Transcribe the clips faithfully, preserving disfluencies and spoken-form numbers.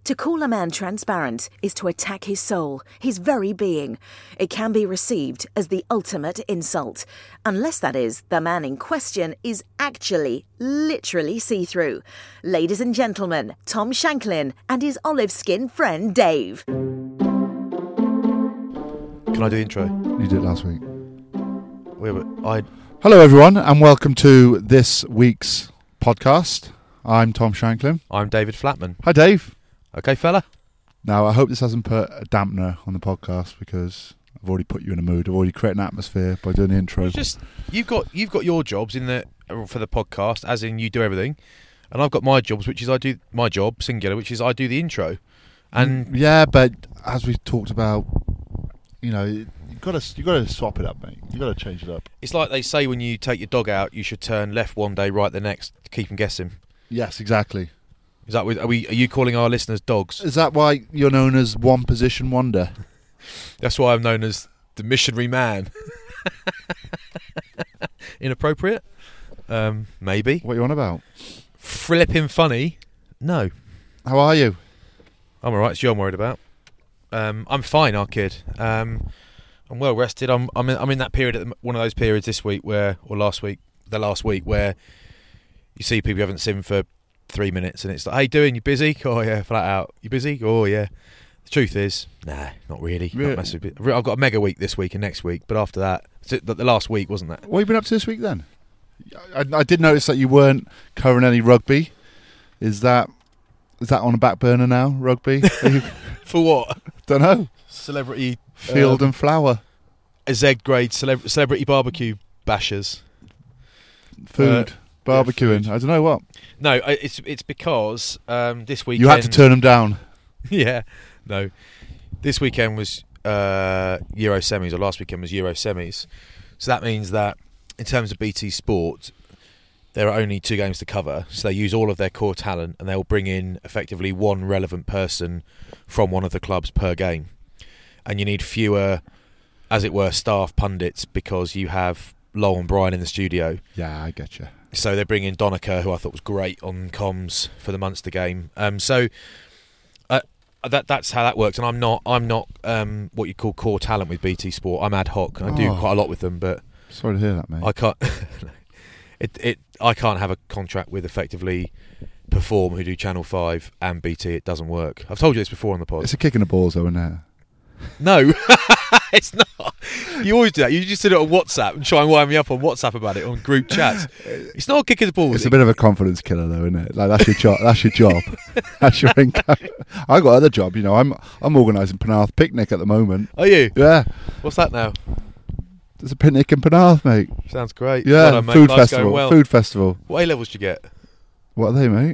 To call a man transparent is to attack his soul, his very being. It can be received as the ultimate insult, unless that is, the man in question is actually, literally see-through. Ladies and gentlemen, Tom Shanklin and his olive-skinned friend Dave. Can I do the intro? You did it last week. Wait, but I... Hello everyone and welcome to this week's podcast. I'm Tom Shanklin. I'm David Flatman. Hi Dave. Okay, fella? Now I hope this hasn't put a dampener on the podcast because I've already put you in a mood. I've already created an atmosphere by doing the intro. It's just you've got you've got your jobs in the for the podcast, as in you do everything, and I've got my jobs, which is I do my job singular, which is I do the intro. And yeah, but as we talked about, you know, you got to you got to swap it up, mate. You got to change it up. It's like they say when you take your dog out, you should turn left one day, right the next, to keep them guessing. Yes, exactly. Is that are we? Are you calling our listeners dogs? Is that why you're known as One Position Wonder? That's why I'm known as the missionary man. Inappropriate? Um, maybe. What are you on about? Flipping funny? No. How are you? I'm alright. It's you I'm worried about. Um, I'm fine, our kid. Um, I'm well rested. I'm I'm in, I'm in that period, at the, one of those periods this week where, or last week, the last week where you see people you haven't seen for three minutes and it's like, hey, doing? You busy? Oh yeah, flat out. You busy? Oh yeah. The truth is, nah, not really. really? Not massively. I've got a mega week this week and next week, but after that, the, the last week wasn't that. What have you been up to this week then? I, I did notice that you weren't covering any rugby. Is that is that on a back burner now? Rugby? For what? Don't know. Celebrity field um, and flower. A Z grade celeb- celebrity barbecue bashers. Food. Uh, Barbecuing. Yeah, I don't know what. No, it's it's because um, this weekend... You had to turn them down. Yeah. No. This weekend was uh, Euro semis, or last weekend was Euro semis. So that means that in terms of B T Sport, there are only two games to cover. So they use all of their core talent and they'll bring in effectively one relevant person from one of the clubs per game. And you need fewer, as it were, staff pundits because you have Lowell and Brian in the studio. Yeah, I get you. So they're bringing Donica, who I thought was great on comms for the Munster game. Um, so uh, that that's how that works. And I'm not I'm not um, what you call core talent with B T Sport. I'm ad hoc. And I do Oh. quite a lot with them, but Sorry to hear that, mate. I can't. it it I can't have a contract with effectively Perform, who do Channel Five and B T. It doesn't work. I've told you this before on the pod. It's a kick in the balls, though, isn't it? No, it's not. You always do that. You just sit it on WhatsApp and try and wind me up on WhatsApp about it on group chats. It's not a kick in the balls. It's a bit of a confidence killer, though, isn't it? Like that's your job. That's your job. That's your income. I got other job. You know, I'm I'm organising Penarth picnic at the moment. Are you? Yeah. What's that now? There's a picnic in Penarth, mate. Sounds great. Yeah. Well done, mate. Food Life's festival. going well. Food festival. What A levels did you get? What are they, mate?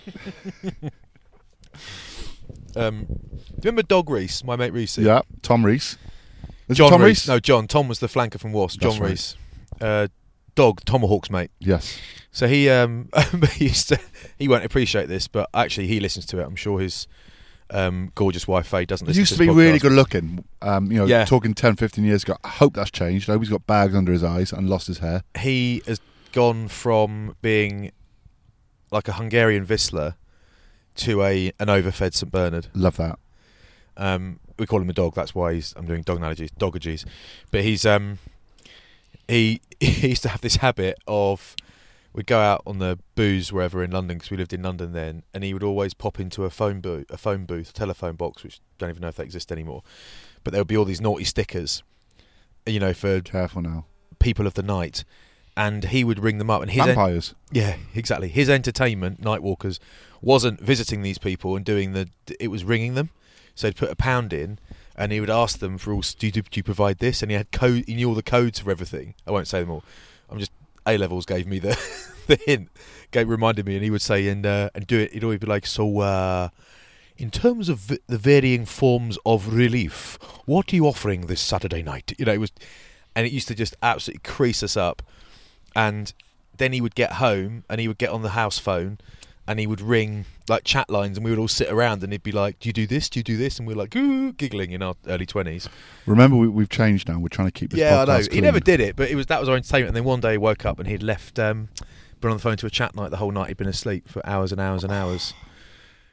Um, do you remember Dog Reese, my mate Reese? Yeah. Tom Reese. Is it John Tom Reese. Reese? No, John. Tom was the flanker from Wasp. That's John right. Reese. Uh, Dog, Tomahawk's mate. Yes. So he um he used to, he won't appreciate this, but actually he listens to it. I'm sure his um, gorgeous wife Faye doesn't He listen used to to be this really podcast. good looking. Um, you know, Yeah. talking ten, fifteen years ago. I hope that's changed. I hope he's got bags under his eyes and lost his hair. He has gone from being like a Hungarian Whistler to a an overfed Saint Bernard. Love that. Um, we call him a dog. That's why he's. I'm doing dog analogies, dogages. But he's um, he he used to have this habit of we'd go out on the booze wherever in London because we lived in London then, and he would always pop into a phone booth, a phone booth, a telephone box, which don't even know if they exist anymore. But there would be all these naughty stickers, you know, for Careful now. people of the night, and he would ring them up. And his en- Vampires. yeah, exactly. His entertainment, Nightwalkers, wasn't visiting these people and doing the. It was ringing them. So he'd put a pound in, and he would ask them for all. Do you, do you provide this? And he had code. He knew all the codes for everything. I won't say them all. I'm just A levels gave me the the hint. Gave reminded me, and he would say and uh, and do it. He'd always be like, so uh, in terms of v- the varying forms of relief, what are you offering this Saturday night? You know, it was, and it used to just absolutely crease us up. And then he would get home, and he would get on the house phone. And he would ring like chat lines, and we would all sit around, and he'd be like, "Do you do this? Do you do this?" And we're like, ooh, giggling in our early twenties. Remember, we, we've changed now. We're trying to keep this Yeah, I podcast know. He clean. never did it, but it was that was our entertainment. And then one day he woke up and he'd left, um, been on the phone to a chat night the whole night. He'd been asleep for hours and hours and hours.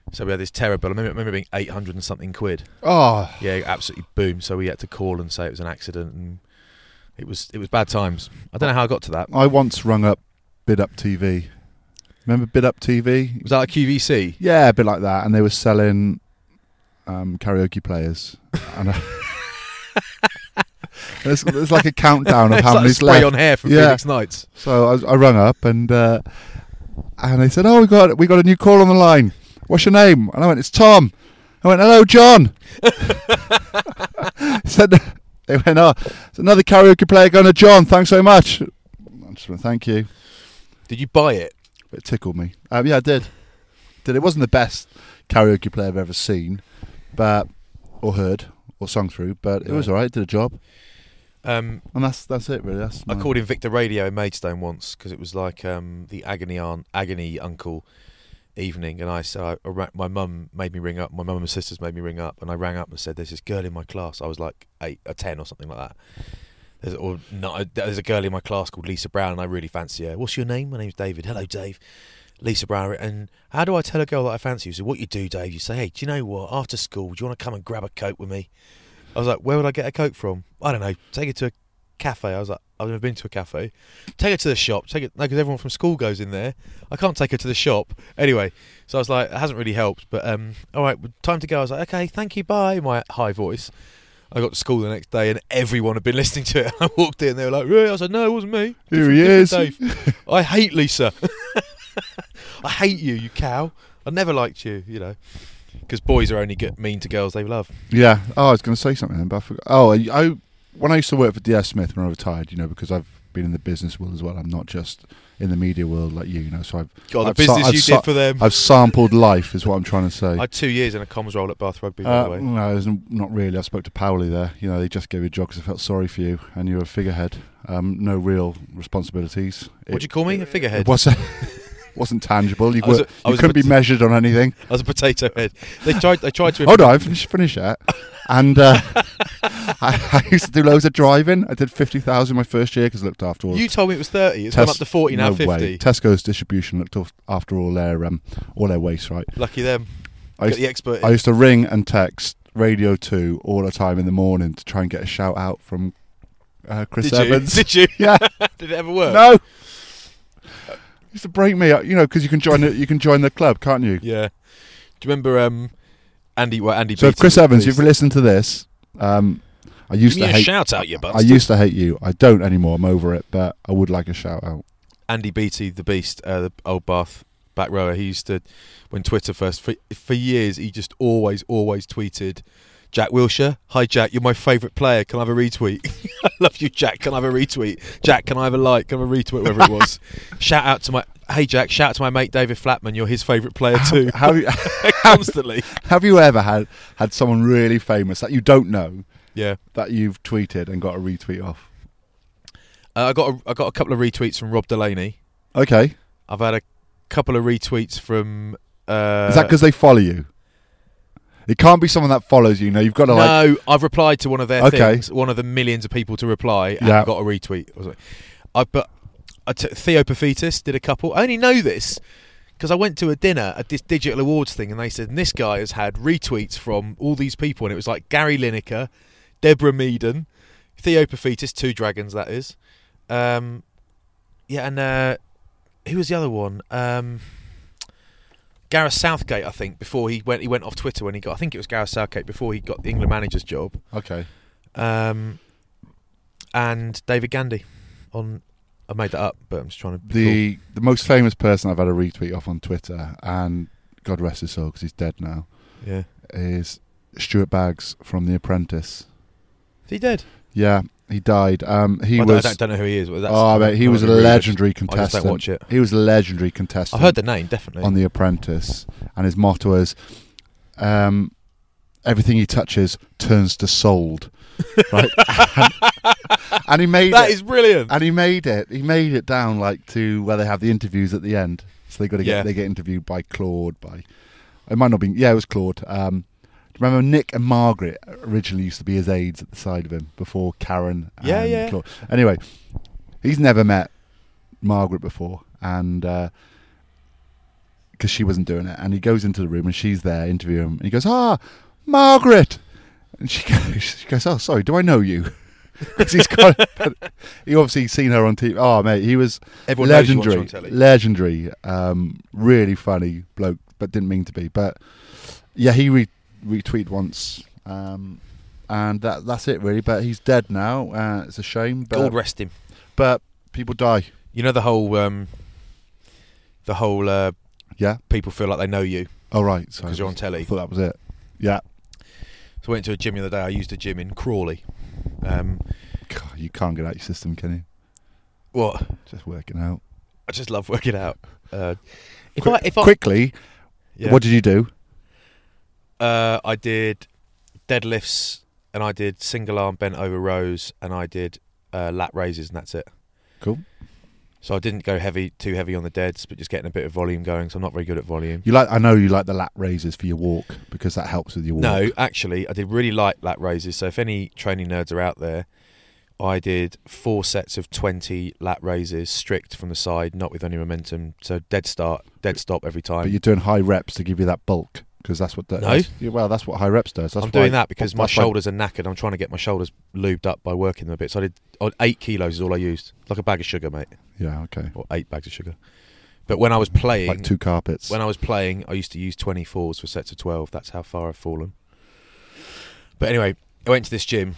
So we had this terror bill. I remember, I remember being eight hundred and something quid. Oh, Yeah, absolutely boom. So we had to call and say it was an accident, and it was it was bad times. I don't know how I got to that. I once rung up Bid Up T V. Remember Bid Up T V? Was that a Q V C? Yeah, a bit like that. And they were selling um, karaoke players. And uh, there's, there's like a countdown of It's how like a many's spray left. on hair for Yeah. Phoenix Nights. So I, I rung up and uh, and they said, "Oh, we got we got a new call on the line. What's your name?" And I went, "It's Tom." I went, "Hello, John." Said they went, "Oh, it's another karaoke player going to John. Thanks so much." I just went, "Thank you." Did you buy it? It tickled me. Um, yeah, I did. Did it wasn't the best karaoke player I've ever seen, but or heard or sung through, but it was Right. all right. Did a job, Um, and that's that's it really. That's I my- called in Victor Radio in Maidstone once because it was like um, the agony aunt, agony uncle evening, and I said I, I ra- my mum made me ring up. My mum and sisters made me ring up, and I rang up and said, "There's this girl in my class." I was like eight or ten or something like that. There's, or no, there's a girl in my class called Lisa Brown, and I really fancy her. What's your name? My name's David. Hello, Dave. Lisa Brown. And how do I tell a girl that I fancy you? So what you do, Dave? You say, "Hey, do you know what? After school, do you want to come and grab a Coke with me?" I was like, "Where would I get a Coke from?" I don't know. Take her to a cafe. I was like, "I've never been to a cafe." Take her to the shop. Take it no, because everyone from school goes in there. I can't take her to the shop anyway. So I was like, it hasn't really helped. But um, all right, time to go. I was like, "Okay, thank you, bye." My high voice. I got to school the next day, and everyone had been listening to it. I walked in, they were like, "Really?" I said, "No, it wasn't me." Here he Different is. Dave. I hate Lisa. I hate you, you cow. I never liked you, you know, because boys are only get mean to girls they love. Yeah. Oh, I was going to say something then, but I forgot. Oh, I, I when I used to work for D S Smith when I retired, you know, because I've been in the business world as well. I'm not just in the media world like you, you know. So I've God, the I've sa- business I've you sa- did for them. I've sampled life, is what I'm trying to say. I had two years in a comms role at Bath Rugby, by Uh, the way. no, there's n- not really. I spoke to Powley there. You know, they just gave you a job because they felt sorry for you, and you were a figurehead. Um, no real responsibilities. What'd you call me? A figurehead? It wasn't, wasn't tangible. You, I was were, a- I you was a couldn't be pot- measured on anything. I was a potato head. They tried. They tried to. Hold on, finish, finish that. And uh, I, I used to do loads of driving. I did fifty thousand my first year because I looked after all. You told me it was thirty. It's Tes- gone up to forty now. no Fifty. way. Tesco's distribution looked af- after all their um, all their waste. Right. Lucky them. I Get used, the expert. I used to ring and text Radio Two all the time in the morning to try and get a shout out from uh, Chris Did Evans. you? Did you? Yeah. Did it ever work? No. Used to break me up, you know, because you can join the, you can join the club, can't you? Yeah. Do you remember um, Andy? Well, Andy. So if Beattie Chris was Evans, pleased. you've listened to this, um, I used Give me to a hate. shout out, you I bastard. used to hate you. I don't anymore. I'm over it, but I would like a shout out. Andy Beattie, the beast, uh, the old Bath back rower. He used to, when Twitter first, for, for years, he just always, always tweeted, "Jack Wilshere, hi Jack, you're my favourite player. Can I have a retweet? I love you, Jack. Can I have a retweet? Jack, can I have a like? Can I have a retweet? Whatever it was. Shout out to my, hey Jack, shout out to my mate David Flatman. You're his favourite player too. Have you, Constantly. have you ever had had someone really famous that you don't know Yeah. that you've tweeted and got a retweet off? Uh, I got a, I got a couple of retweets from Rob Delaney. Okay, I've had a couple of retweets from. Uh, is that because they follow you? It can't be someone that follows you. You know, you've got to like. No, I've replied to one of their Okay. things. One of the millions of people to reply, and Yeah. got a retweet. I was like, I but I t- Theo Paphitis did a couple. I only know this because I went to a dinner at this digital awards thing, and they said and this guy has had retweets from all these people, and it was like Gary Lineker, Deborah Meaden, Theo Paphitis, two dragons that is. Um, yeah, and uh, who was the other one? Um, Gareth Southgate, I think. Before he went, he went off Twitter when he got. I think it was Gareth Southgate before he got the England manager's job. Okay. Um, and David Gandy. On, I made that up, but I'm just trying to. Be The cool. the most famous person I've had a retweet off on Twitter, and God rest his soul because he's dead now, Yeah, is Stuart Baggs from The Apprentice. is he dead? Yeah, he died. Um, he I, don't, was. I don't, don't know who he is. But that's, oh, mate, he I'm was a not really legendary I just contestant. don't watch it. He was a legendary contestant. I heard the name definitely. on The Apprentice, and his motto is, um, "Everything he touches turns to sold." Right, and, and he made That it, is brilliant. and he made it. He made it down like to where they have the interviews at the end. So they got to get Yeah. they get interviewed by Claude. By it might not be. Yeah, it was Claude. Um, do you remember Nick and Margaret originally used to be his aides at the side of him before Karen? And Yeah, yeah. Claude. Anyway, he's never met Margaret before, and uh, because she wasn't doing it. And he goes into the room and she's there interviewing him. And he goes, ah, Margaret. And she goes, she goes, oh, sorry, do I know you? Because he's got, he obviously seen her on T V. Oh, mate, he was Everyone knows you legendary, watch her on telly. legendary, um, really funny bloke, but didn't mean to be. But yeah, he re- retweeted once, um, and that that's it really. But he's dead now. Uh, it's a shame. But, God rest him. But people die. You know the whole, um, the whole. Uh, Yeah. people feel like they know you Oh right, because you're on telly. I thought that was it. Yeah. So I went to a gym the other day. I used a gym in Crawley. Um, God, you can't get out your system, can you? what? Just working out. I just love working out. Uh, if Quick- I, if I, quickly, yeah. what did you do? Uh, I did deadlifts and I did single arm bent over rows and I did uh, lat raises and that's it. Cool. So I didn't go heavy, too heavy on the deads, but just getting a bit of volume going. So I'm not very good at volume. You like? I know you like the lat raises for your walk because that helps with your walk. No, actually, I did really like lat raises. So if any training nerds are out there, I did four sets of twenty lat raises, strict from the side, not with any momentum. So dead start, dead stop every time. But you're doing high reps to give you that bulk because that's what. The, No. that's- yeah, well, that's what high reps does. That's I'm why- doing that because my that's why- shoulders are knackered. I'm trying to get my shoulders lubed up by working them a bit. So I did oh, eight kilos is all I used, like a bag of sugar, mate, Yeah. Okay. or eight bags of sugar. But when I was playing, Like two carpets. when I was playing, I used to use twenty-fours for sets of twelve. That's how far I've fallen. But anyway, I went to this gym,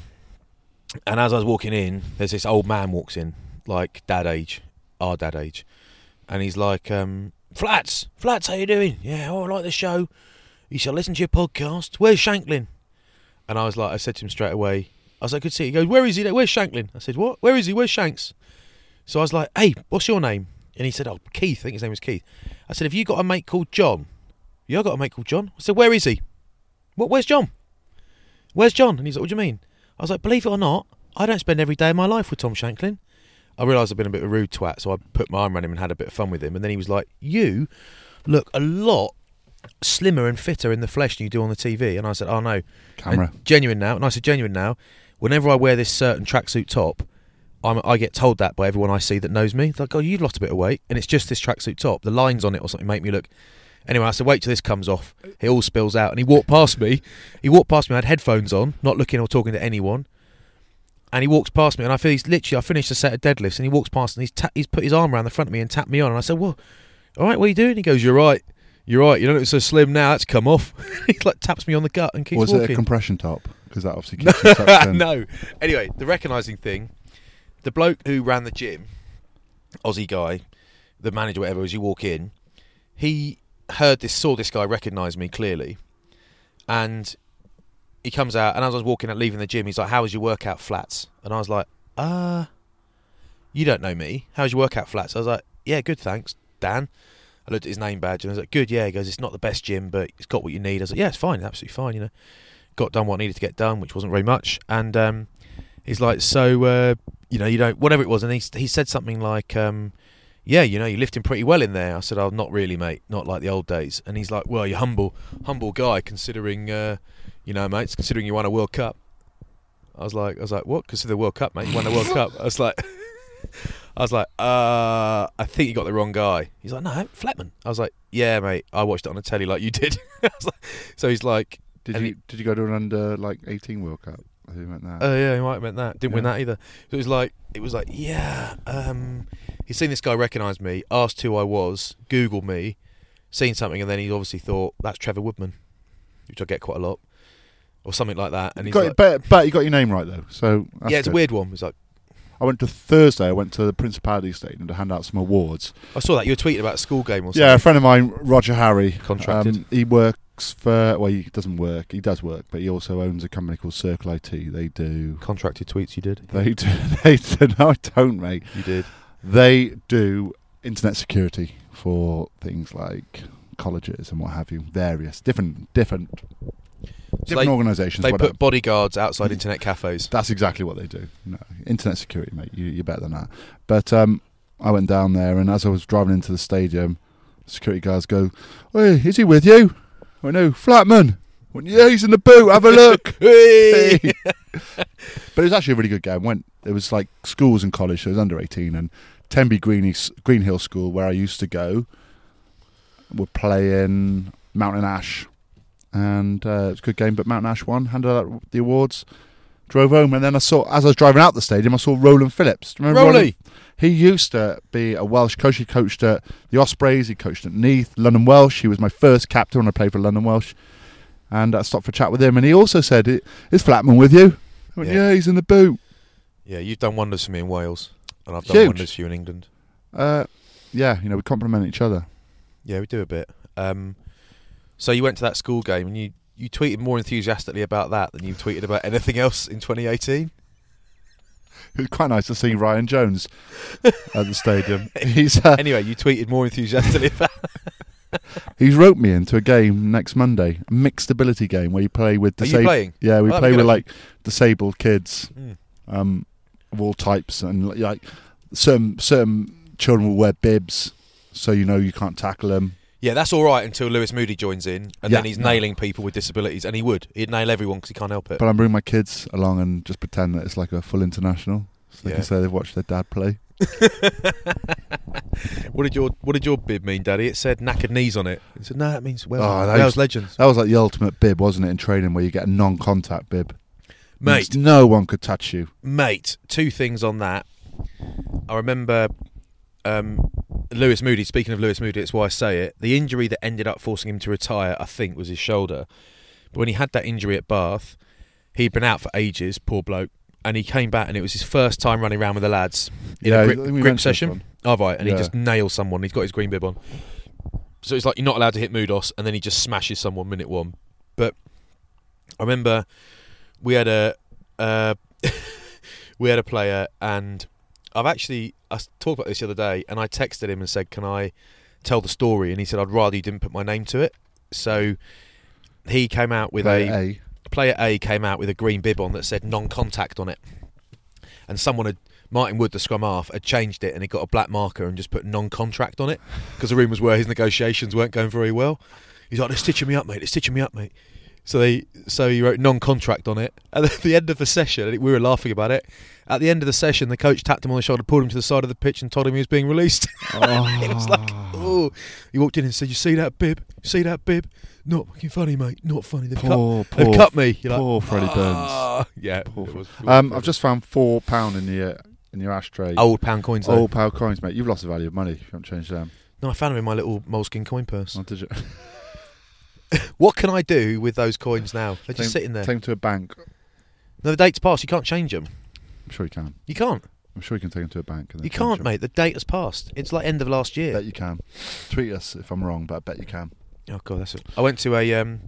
and as I was walking in, there's this old man walks in, like dad age, our dad age, and he's like, um, "Flats, Flats, how you doing? Yeah, oh, I like the show. You shall listen to your podcast. Where's Shanklin?" And I was like, I said to him straight away, I was like, "Good to see you." He goes, "Where is he? Where's Shanklin?" I said, "What? Where is he? Where's Shanks?" So I was like, "Hey, what's your name?" And he said, "Oh, Keith." I think his name was Keith. I said, "Have you got a mate called John?" "Yeah, I got a mate called John." I said, "Where is he?" "What? Where's John? Where's John?" And he's like, "What do you mean?" I was like, "Believe it or not, I don't spend every day of my life with Tom Shanklin." I realised I'd been a bit of a rude twat, so I put my arm around him and had a bit of fun with him. And then he was like, "You look a lot slimmer and fitter in the flesh than you do on the T V." And I said, "Oh no, Camera. And genuine now." And I said, "Genuine now. Whenever I wear this certain tracksuit top, I'm, I get told that by everyone I see that knows me. They're like, oh, you've lost a bit of weight, and it's just this tracksuit top. The lines on it or something make me look." Anyway, I said, "Wait till this comes off." It all spills out, and he walked past me. He walked past me. I had headphones on, not looking or talking to anyone. And he walks past me, and I feel he's literally. I finished a set of deadlifts, and he walks past, and he's ta- he's put his arm around the front of me and tapped me on. And I said, "Well, all right, what are you doing?" He goes, "You're right. You're right. You don't look so slim now. That's come off." He like taps me on the gut and keeps Was walking. it a compression top? Because that obviously keeps you tucked in. No. Anyway, the recognising thing, the bloke who ran the gym, Aussie guy, the manager, whatever, as you walk in, he heard this, saw this guy recognise me clearly, and he comes out, and as I was walking out, leaving the gym, he's like, "How was your workout, Flats?" And I was like, uh, you don't know me. How's your workout, Flats? I was like, "Yeah, good, thanks, Dan." I looked at his name badge, and I was like, "Good, yeah." He goes, "It's not the best gym, but it's got what you need." I was like, "Yeah, it's fine, absolutely fine, you know." Got done what needed to get done, which wasn't very much. And um, he's like, "So, uh, you know, you don't," whatever it was. And he he said something like, um, "Yeah, you know, you're lifting pretty well in there." I said, "Oh, not really, mate. Not like the old days." And he's like, "Well, you're humble, humble guy, considering, uh, you know, mate, considering you won a World Cup." I was like, I was like, "What? Consider the World Cup, mate? You won a World Cup." I was like, I was like, uh, I think you got the wrong guy. He's like, "No, Flatman." I was like, "Yeah, mate, I watched it on the telly like you did." I was like, so he's like, Did and you he- did you go to an under like eighteen World Cup? I think you meant that. "Oh yeah, he might have meant that." Didn't win Yeah. that either. So it was like, it was like, yeah. Um, he's seen this guy recognise me, asked who I was, Googled me, seen something, and then he obviously thought that's Trevor Woodman, which I get quite a lot, or something like that. And You he's got, like, but but you got your name right though. So that's yeah, it's good. a weird one. It's like, I went to Thursday. I went to the Principality Stadium to hand out some awards. I saw that you were tweeting about a school game or something. Yeah, a friend of mine, Roger Harry, Contracted. um, he works for. Well, he doesn't work. He does work, but he also owns a company called Circle I T. They do. Contracted tweets you did. They do. They do. No, I don't, mate. You did. They do internet security for things like colleges and what have you. Various different, different, different they- organisations. They whatever. put bodyguards outside internet cafes. That's exactly what they do. No, internet security, mate. You, you're better than that. But um, I went down there, and as I was driving into the stadium, security guards go, "Hey, is he with you?" I went, "No, Flatman." I went, "Yeah, he's in the boot. Have a look." Hey! But it was actually a really good game. Went it was like schools and college, so it was under eighteen, and Tenby Green Greenhill School, where I used to go. were playing Mountain Ash, and uh, it was a good game. But Mountain Ash won, handed out the awards, drove home, and then I saw as I was driving out the stadium, I saw Roland Phillips. Do you remember Rolly? Roland? He used to be a Welsh coach. He coached at the Ospreys. He coached at Neath, London Welsh. He was my first captain when I played for London Welsh. And I stopped for a chat with him, and he also said, "Is Flatman with you?" I went, Yeah. "Yeah, he's in the boot." Yeah, you've done wonders for me in Wales, and I've done Huge. wonders for you in England. Uh, yeah, you know, we compliment each other. Yeah, we do a bit. Um, so you went to that school game, and you, you tweeted more enthusiastically about that than you tweeted about anything else in twenty eighteen. It was quite nice to see Ryan Jones at the stadium. He's uh, Anyway, you tweeted more enthusiastically about he's roped me into a game next Monday, a mixed ability game where you play with Are you disabled. playing? Yeah, we Oh, play good with on you. like disabled kids, Mm. um, of all types, and like certain certain children will wear bibs, so you know you can't tackle them. Yeah, that's all right until Lewis Moody joins in, and Yeah, then he's no. nailing people with disabilities, and he would. He'd nail everyone because he can't help it. But I'm bringing my kids along and just pretend that it's like a full international, so they Yeah. can say they've watched their dad play. What did your What did your bib mean, Daddy? It said knackered knees on it. He said, "No, that means Wales, Oh, that Wales used- legends, That was like the ultimate bib, wasn't it, in training, where you get a non-contact bib. mate." Means no one could touch you. Mate, two things on that. I remember um, Lewis Moody. Speaking of Lewis Moody, it's why I say it. The injury that ended up forcing him to retire, I think, was his shoulder. But when he had that injury at Bath, he'd been out for ages, poor bloke, and he came back, and it was his first time running around with the lads in Yeah, a I grip, think we grip mentioned this session. one. Oh, right, and Yeah. he just nails someone. He's got his green bib on. So it's like you're not allowed to hit Moodos, and then he just smashes someone minute one. But I remember we had a uh, we had a player, and I've actually I s- talked about this the other day, and I texted him and said, "Can I tell the story?" And he said, "I'd rather you didn't put my name to it." So he came out with Player a, A. player A came out with a green bib on that said non-contact on it, and someone had Martin Wood, the scrum half, had changed it, and he got a black marker and just put non-contract on it because the rumours were his negotiations weren't going very well. He's like, "They're stitching me up, mate. They're stitching me up, mate." So they, so he wrote non-contract on it, and at the end of the session, and we were laughing about it. At the end of the session, the coach tapped him on the shoulder, pulled him to the side of the pitch, and told him he was being released. Oh. It was like, oh. He walked in and said, "You see that bib? You see that bib? Not fucking funny, mate. Not funny. They've Poor, cut, they've poor, cut me." You're poor like, Freddie "Ah." Yeah. Poor it was- it was Um, funny. I've just found four pound in your in your ashtray. Old pound coins, though. Old pound coins, mate. You've lost the value of money if you haven't changed them. No, I found them in my little moleskin coin purse. Oh, did you? What can I do with those coins now? They're just Take- sitting there. Take them to a bank. No, the date's passed. You can't change them. I'm sure you can. You can't. I'm sure you can take them to a bank. And then You change can't, them. mate. The date has passed. It's like end of last I year. bet you can. Tweet us if I'm wrong, but I bet you can. Oh god, that's. A, I went to a um,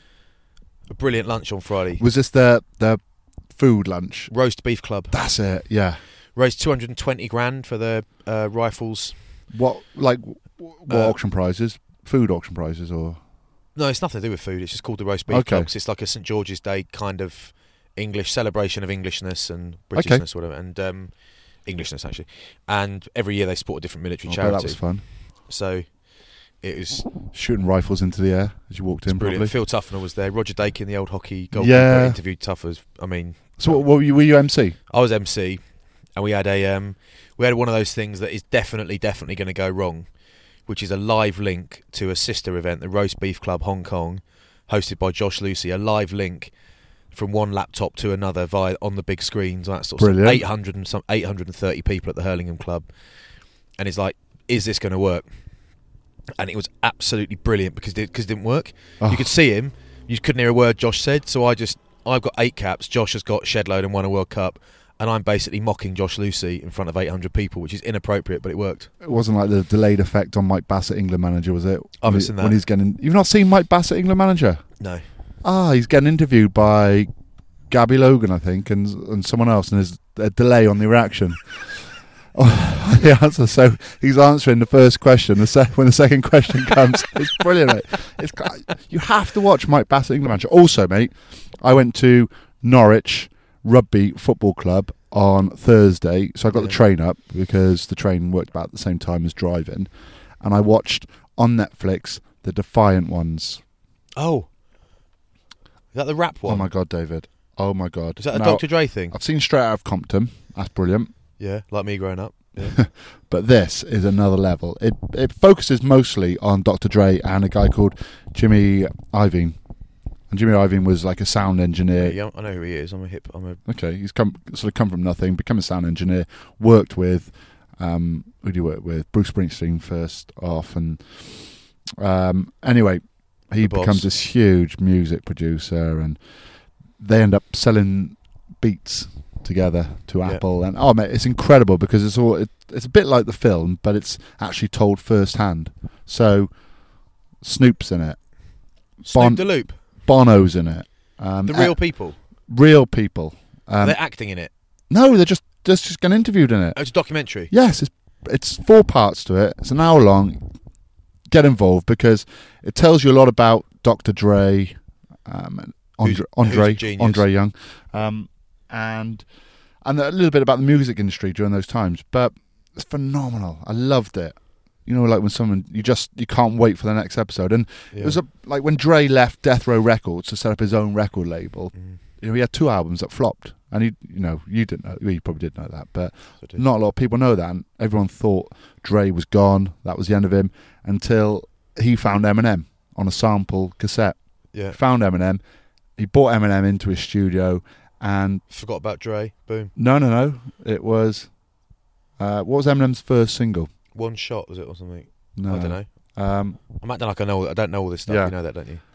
a brilliant lunch on Friday. Was this the the food lunch? Roast Beef Club. That's it. Yeah. Raised two hundred and twenty grand for the uh, rifles. What like what Uh, auction prizes? Food auction prizes or? No, it's nothing to do with food. It's just called the Roast Beef Okay. Club 'cause it's like a St George's Day kind of English celebration of Englishness and Britishness, whatever, and um, Englishness actually. And every year they support a different military I bet charity. that was fun. So it was Shooting rifles into the air as you walked in. brilliant. Probably. Phil Tuffner was there. Roger Dakin, the old hockey goalkeeper, Yeah. interviewed Tuffers. I mean, So what, what were you? Were you M C? I was M C, and we had a um, we had one of those things that is definitely, definitely going to go wrong, which is a live link to a sister event, the Roast Beef Club Hong Kong, hosted by Josh Lucy. A live link from one laptop to another via on the big screens. That sort of stuff. Brilliant. Eight hundred and some eight hundred and thirty people at the Hurlingham Club, and it's like, is this going to work? And it was absolutely brilliant because it, cause it didn't work. Oh. You could see him, you couldn't hear a word Josh said. So I just, I've got eight caps. Josh has got shed load and won a World Cup. And I'm basically mocking Josh Lucy in front of eight hundred people, which is inappropriate, but it worked. It wasn't like the delayed effect on Mike Bassett, England manager, was it? I haven't When he- seen that. When he's getting, you've not seen Mike Bassett, England manager? No. Ah, he's getting interviewed by Gabby Logan, I think, and and someone else, and there's a delay on the reaction. Oh, the answer. So he's answering the first question. The sec- when the second question comes, it's brilliant. Mate. It's you have to watch Mike Bassett, England manager. Also, mate, I went to Norwich Rugby Football Club on Thursday, so I got Yeah. the train up because the train worked about at the same time as driving, and I watched on Netflix the Defiant Ones. Oh. Is that the rap one? Oh my god, David! Oh my god! Is that a Now, Doctor Dre thing? I've seen Straight Out of Compton. That's brilliant. Yeah, like me growing up. Yeah. But this is another level. It it focuses mostly on Doctor Dre and a guy called Jimmy Iovine. And Jimmy Iovine was like a sound engineer. Yeah, I know who he is. I'm a hip. I'm a. Okay, he's come sort of come from nothing, become a sound engineer, worked with um who do you work with? Bruce Springsteen first off, and um anyway, he The boss. becomes this huge music producer, and they end up selling beats together to Yeah. Apple. And oh mate, it's incredible because it's all it, it's a bit like the film, but it's actually told firsthand. So Snoop's in it, Snoop Bon- the Loop. Bono's in it, um, The real uh, people. real people. Um, They're acting in it. no, they're just they're just getting interviewed in it. Oh, it's a documentary. Yes, it's it's four parts to it. It's an hour long. Get involved because it tells you a lot about Doctor Dre, um, and Andre, Who's- Andre, who's a genius. Andre Young, um, and and a little bit about the music industry during those times. But it's phenomenal. I loved it. You know, like when someone you just you can't wait for the next episode. And Yeah. it was a, like when Dre left Death Row Records to set up his own record label. Mm. You know, he had two albums that flopped, and he, you know, you didn't know. well, You probably did know that, but So did- not a lot of people know that. And everyone thought Dre was gone. That was the end of him until he found Eminem on a sample cassette. Yeah. Found Eminem. He brought Eminem into his studio, and Forgot about Dre. Boom. no, no, no. It was uh, what was Eminem's first single? One shot was it or something? No, I don't know. Um, I'm acting like I know. I don't know all this stuff. Yeah. You know that, don't you?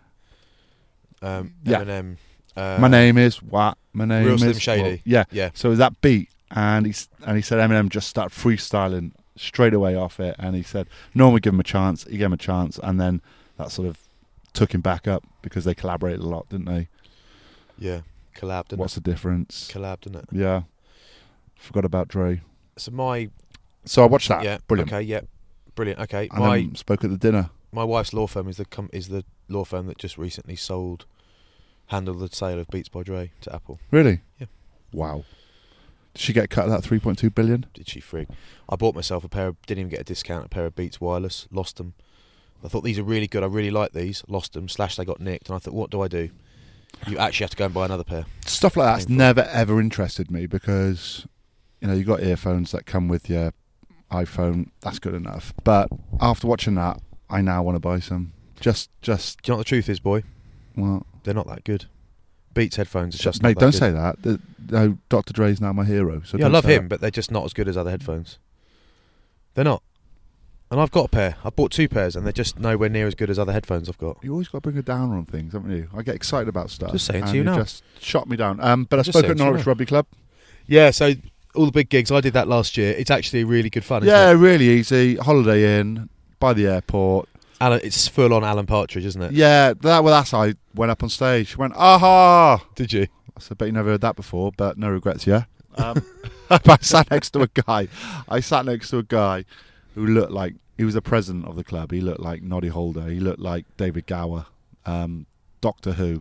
Um, Yeah. Eminem. Uh, my name is what? My name Real is Slim Shady. well, yeah. Yeah. So it was that beat, and he s- and he said Eminem just started freestyling straight away off it, and he said no one would give him a chance. He gave him a chance, and then that sort of took him back up because they collaborated a lot, didn't they? Yeah. Collab, didn't What's it? the difference? Collab, didn't it? Yeah, forgot about Dre. So my So I watched that. yeah. Brilliant. Okay. Yeah. Brilliant. Okay. And my then spoke at the dinner. my wife's law firm is the com- is the law firm that just recently sold, handled the sale of Beats by Dre to Apple. Really? Yeah. Wow. Did she get a cut of that three point two billion? Did she frig? I bought myself a pair of, didn't even get a discount, a pair of Beats Wireless, lost them. I thought these are really good, I really like these, lost them, slash they got nicked, and I thought, what do I do? You actually have to go and buy another pair. Stuff like that's Painful. never ever interested me because you know you got earphones that come with your iPhone. That's good enough. But after watching that, I now want to buy some. Just, just Do you know what the truth is, boy? well, They're not that good. Beats headphones are just mate, not that don't good. say that. The, no, Doctor Dre's now my hero. So yeah, I don't love say him, but they're just not as good as other headphones. They're not. And I've got a pair. I've bought two pairs, and they're just nowhere near as good as other headphones I've got. that. You always got to bring a downer on things, haven't you? I get excited about stuff. Just saying to and you now. Just shot me down. Um, but I Just spoke saying at to you Norwich now. Rugby Club. Yeah, so all the big gigs, I did that last year. It's actually really good fun, isn't Yeah, it? really easy. Holiday Inn by the airport. Alan, it's full on Alan Partridge, isn't it? Yeah, that well, that's how I went up on stage. Went, aha! Did you? I said, bet you never heard that before, but no regrets, yeah. Um, I sat next to a guy. I sat next to a guy who looked like he was the president of the club. He looked like Noddy Holder. He looked like David Gower, um, Doctor Who.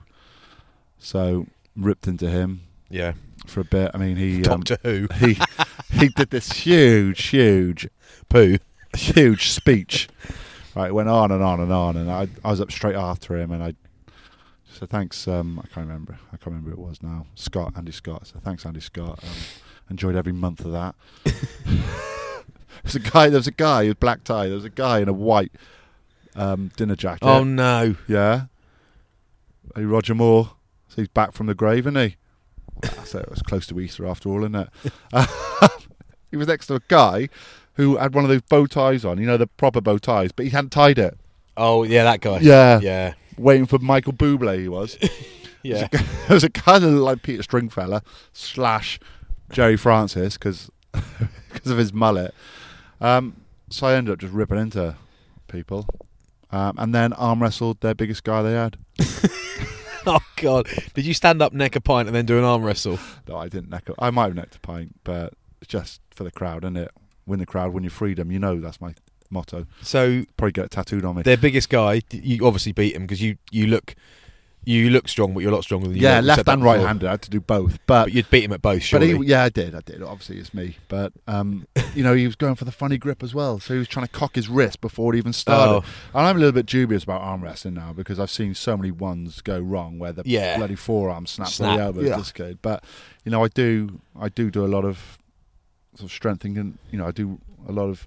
So ripped into him Yeah. for a bit. I mean, he um, Doctor Who. he he did this huge, huge, Pooh. huge speech. Right, it went on and on and on, and I I was up straight after him, and I said thanks. Um, I can't remember. I can't remember who it was now. Scott, Andy Scott. So thanks, Andy Scott. Um, enjoyed every month of that. There's a guy. There was a guy with black tie. There was a guy in a white um, dinner jacket. Oh, no. Yeah. Hey, Roger Moore. So he's back from the grave, isn't he? So it was close to Easter after all, isn't it? He was next to a guy who had one of those bow ties on, you know, the proper bow ties, but he hadn't tied it. Oh, yeah, that guy. Yeah. Yeah. Waiting for Michael Bublé, he was. Yeah. There was a guy that looked like Peter Stringfellow slash Jerry Francis because of his mullet. Um, so I ended up just ripping into people. Um, and then arm wrestled their biggest guy they had. Oh, God. Did you stand up, neck a pint, and then do an arm wrestle? No, I didn't neck. A, I might have necked a pint, but it's just for the crowd, isn't it? Win the crowd, win your freedom. You know that's my motto. So, Probably get it tattooed on me. their biggest guy, d- you obviously beat him because you, you look you look strong, but you're a lot stronger than you Yeah, look. We said left that and before. right-handed. I had to do both, but But you'd beat him at both, but surely. he, yeah, I did. I did. Obviously, it's me, but um, you know, he was going for the funny grip as well. So he was trying to cock his wrist before it even started. Oh. And I'm a little bit dubious about arm wrestling now because I've seen so many ones go wrong where the Yeah. bloody forearm snaps Snap, or the elbows yeah. dislocated. But you know, I do, I do do a lot of sort of strengthening, and you know, I do a lot of,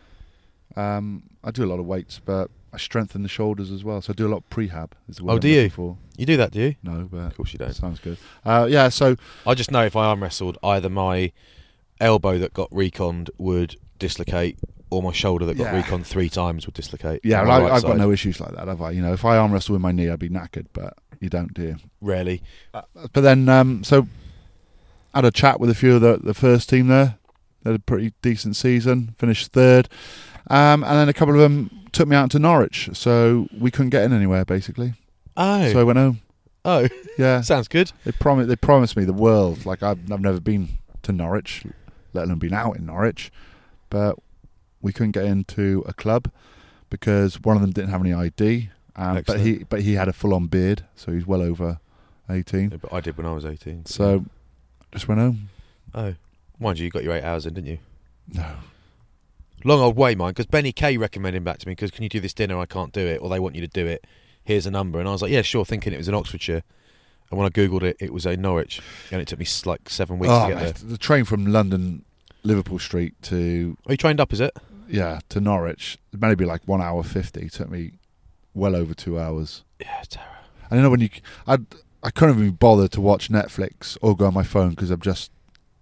um, I do a lot of weights, but I strengthen the shoulders as well. So I do a lot of prehab. Is the word Oh, I'm do you? looking for. You do that, do you? No, but Of course you don't. sounds good. Uh, yeah, so I just know if I arm wrestled, either my elbow that got reconned would dislocate, or my shoulder that got Yeah. reconned three times would dislocate. yeah, on well, my I, right I've got side. no issues like that, have I? You know, if I arm wrestle with my knee, I'd be knackered, but you don't, do you? Rarely. But then, um, so had a chat with a few of the, the first team there. They had a pretty decent season, finished third. Um, and then a couple of them took me out to Norwich, so we couldn't get in anywhere, basically. Oh. So I went home. oh. Yeah. Sounds good. They, prom- they promised me the world. Like, I've, I've never been to Norwich, let alone been out in Norwich. But we couldn't get into a club because one of them didn't have any I D. Um, but he but he had a full-on beard, so he's well over eighteen. Yeah, but I did when I was eighteen. So just went home. Oh. Mind you, you got your eight hours in, didn't you? No. Long old way, mine, because Benny Kay recommended him back to me, because can you do this dinner? I can't do it, or they want you to do it. Here's a number. And I was like, yeah, sure, thinking it was in Oxfordshire. And when I Googled it, it was in Norwich. And it took me s- like seven weeks Oh, to get mate, there. the train from London, Liverpool Street to Are you trained up, is it? yeah to Norwich, maybe like one hour fifty. It took me well over two hours. Yeah, terror. And you know when you, I I couldn't even bother to watch Netflix or go on my phone because I'm just,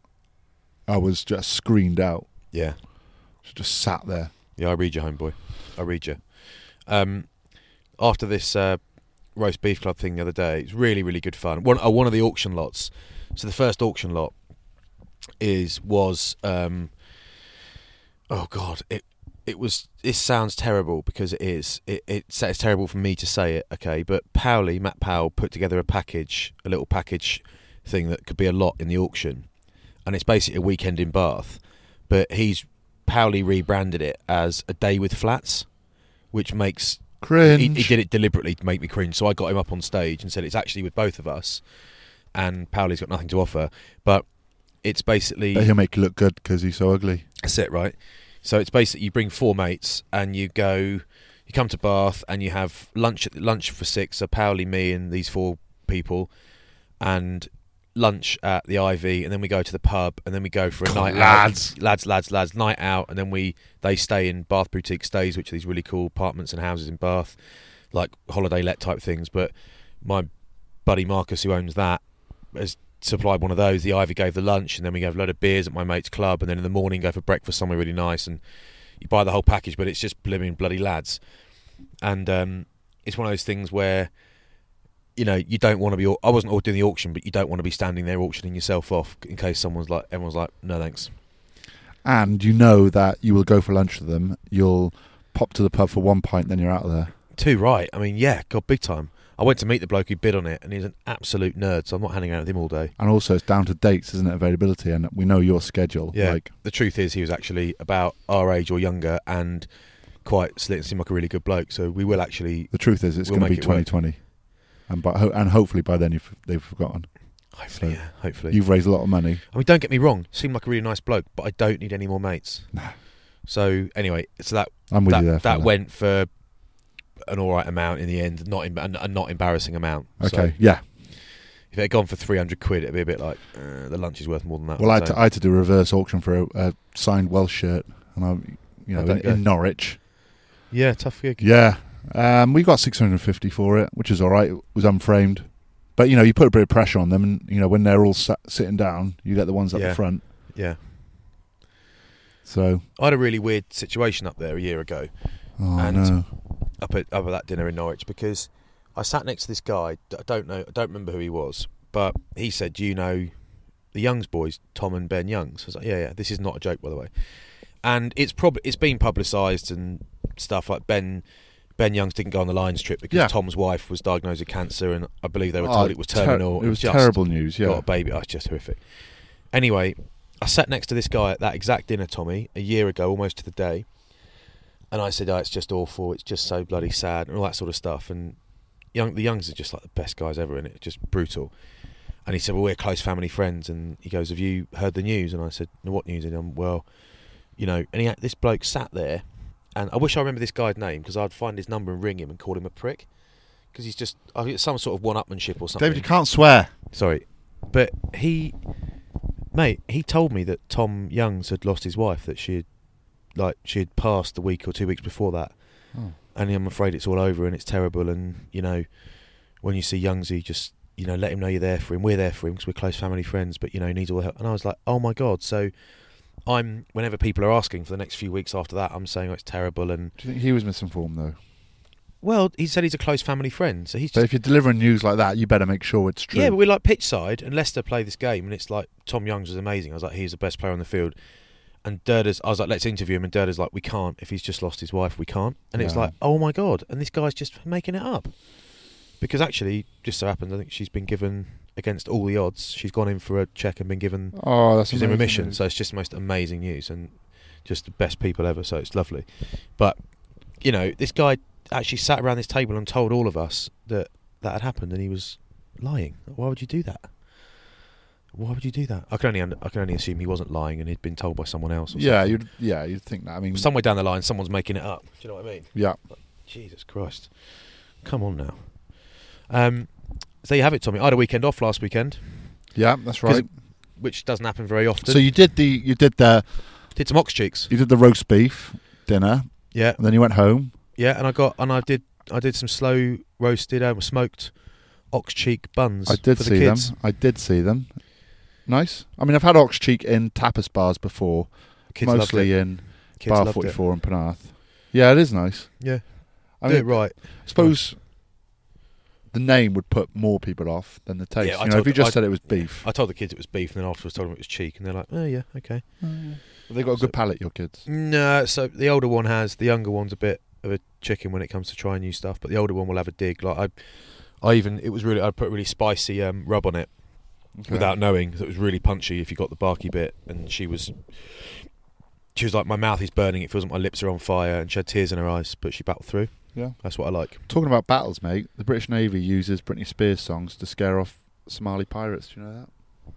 I was just screened out. Yeah. Just sat there. Yeah, I read you, homeboy. I read you. Um, after this uh, roast beef club thing the other day, it's really, really good fun. One, uh, one of the auction lots. So the first auction lot is was um, oh god, it it was. This sounds terrible because it is. It it's, it's terrible for me to say it. Okay, but Powley, Matt Powell, put together a package, a little package thing that could be a lot in the auction, and it's basically a weekend in Bath. But he's Powley rebranded it as a day with flats, which makes Cringe. he, he did it deliberately to make me cringe. So I got him up on stage and said it's actually with both of us, and Powley's got nothing to offer, but it's basically But he'll make you look good because he's so ugly. that's it, right? So it's basically you bring four mates and you go, you come to Bath and you have lunch at lunch for six. So Powley, me, and these four people, and lunch at the Ivy, and then we go to the pub, and then we go for a God, night lads. out, lads, lads, lads, night out, and then we they stay in Bath Boutique Stays, which are these really cool apartments and houses in Bath, like holiday let type things. But my buddy Marcus, who owns that, has supplied one of those. The Ivy gave the lunch, and then we have a load of beers at my mate's club, and then in the morning go for breakfast somewhere really nice, and you buy the whole package. But it's just blimmin' bloody lads, and um, it's one of those things where, you know, you don't want to be. I wasn't doing the auction, but you don't want to be standing there auctioning yourself off in case someone's like, everyone's like, no thanks. And you know that you will go for lunch with them. You'll pop to the pub for one pint, then you're out of there. Too right. I mean, yeah, God, big time. I went to meet the bloke who bid on it, and he's an absolute nerd, so I'm not hanging out with him all day. And also, it's down to dates, isn't it? Availability, and we know your schedule. Yeah. Like, The truth is, he was actually about our age or younger, and quite slick, seemed like a really good bloke. So we will actually. the truth is, it's We'll going to make be it work. twenty twenty, and by, ho- and hopefully by then you've, they've forgotten. Hopefully, So yeah, hopefully. You've raised a lot of money. I mean, don't get me wrong. Seemed like a really nice bloke, but I don't need any more mates. Nah. So anyway, so that I'm with that, you there. that fella. went for an all right amount in the end, not in, a not embarrassing amount. Okay, So yeah. if it had gone for three hundred quid, it'd be a bit like uh, the lunch is worth more than that. Well, I had, So- to, I had to do a reverse auction for a, a signed Welsh shirt, and I, you know, How'd that in, go? in Norwich. yeah, tough gig. Yeah, um, we got six hundred fifty for it, which is all right. It was unframed, but you know, you put a bit of pressure on them, and you know, when they're all sat, sitting down, you get the ones at Yeah. the front. Yeah, So, I had a really weird situation up there a year ago, oh And- no, up at up at that dinner in Norwich, because I sat next to this guy. I don't know, I don't remember who he was, but he said, "Do you know the Youngs boys, Tom and Ben Youngs?" I was like, "Yeah, yeah." This is not a joke, by the way. And it's probably it's been publicised and stuff like Ben. Ben Youngs didn't go on the Lions trip because Yeah. Tom's wife was diagnosed with cancer, and I believe they were Oh, told it was ter- terminal. it was just terrible news. got Yeah, a baby. Oh, it's just horrific. Anyway, I sat next to this guy at that exact dinner, Tommy, a year ago, almost to the day. And I said, "Oh, it's just awful. It's just so bloody sad," and all that sort of stuff. And young, the Youngs are just like the best guys ever, and it's just brutal. And he said, "Well, we're close family friends." And he goes, "Have you heard the news?" And I said, "No, what news?" And I'm, "Well, you know." And he had, this bloke sat there, and I wish I remember this guy's name because I'd find his number and ring him and call him a prick because he's just I think it's some sort of one-upmanship or something. David, you can't swear. Sorry, but he Mate, he told me that Tom Youngs had lost his wife, that she had, like, she had passed a week or two weeks before that. Oh. And I'm afraid it's all over and it's terrible. And, you know, when you see Youngsy, just, you know, let him know you're there for him. We're there for him because we're close family friends, but, you know, he needs all the help. And I was like, oh, my God. So I'm, whenever people are asking for the next few weeks after that, I'm saying, oh, it's terrible. And Do you think he was misinformed, though? well, he said he's a close family friend. So he's But just, if you're delivering news like that, you better make sure it's true. yeah, but we're like pitch side, and Leicester play this game, and it's like Tom Youngs was amazing. I was like, he's the best player on the field. And Derda's, I was like, let's interview him. And Derda's like, we can't. If he's just lost his wife, we can't. And it's Yeah. like, oh my God. And this guy's just making it up. Because actually, just so happens, I think she's been given, against all the odds, she's gone in for a check and been given, Oh, that's she's in amazing remission. news. So it's just the most amazing news and just the best people ever. So it's lovely. But, you know, this guy actually sat around this table and told all of us that that had happened, and he was lying. Why would you do that? Why would you do that? I can only I can only assume he wasn't lying and he'd been told by someone else. Or Yeah, something. you'd yeah, you'd think that. I mean, Somewhere down the line, someone's making it up. Do you know what I mean? yeah, Jesus Christ! Come on now. Um, so you have it, Tommy. I had a weekend off last weekend, yeah, that's right. which doesn't happen very often. So you did the you did the did some ox cheeks. you did the roast beef dinner, Yeah, and then you went home. yeah, and I got and I did I did some slow roasted, um, smoked ox cheek buns. I did for the see kids. them. I did see them. Nice. I mean, I've had ox cheek in tapas bars before, Kids loved mostly it. in Kids Bar loved forty-four in Penarth. Yeah, it is nice. Yeah, I do mean, it right. I suppose the name would put more people off than the taste. Yeah, I you know, if told- you just I- said it was beef, I told the kids it was beef, and then afterwards told them it was cheek, and they're like, "Oh yeah, okay." they got a good palate. Your kids. No, so the older one has. The younger one's a bit of a chicken when it comes to trying new stuff, but the older one will have a dig. Like I, I even it was really I put really spicy um, rub on it Okay. without knowing. So it was really punchy if you got the barky bit, and she was. She was like, my mouth is burning. It feels like my lips are on fire, and she had tears in her eyes, but she battled through. Yeah. That's what I like. Talking about battles, mate. The British Navy uses Britney Spears songs to scare off Somali pirates. Do you know that?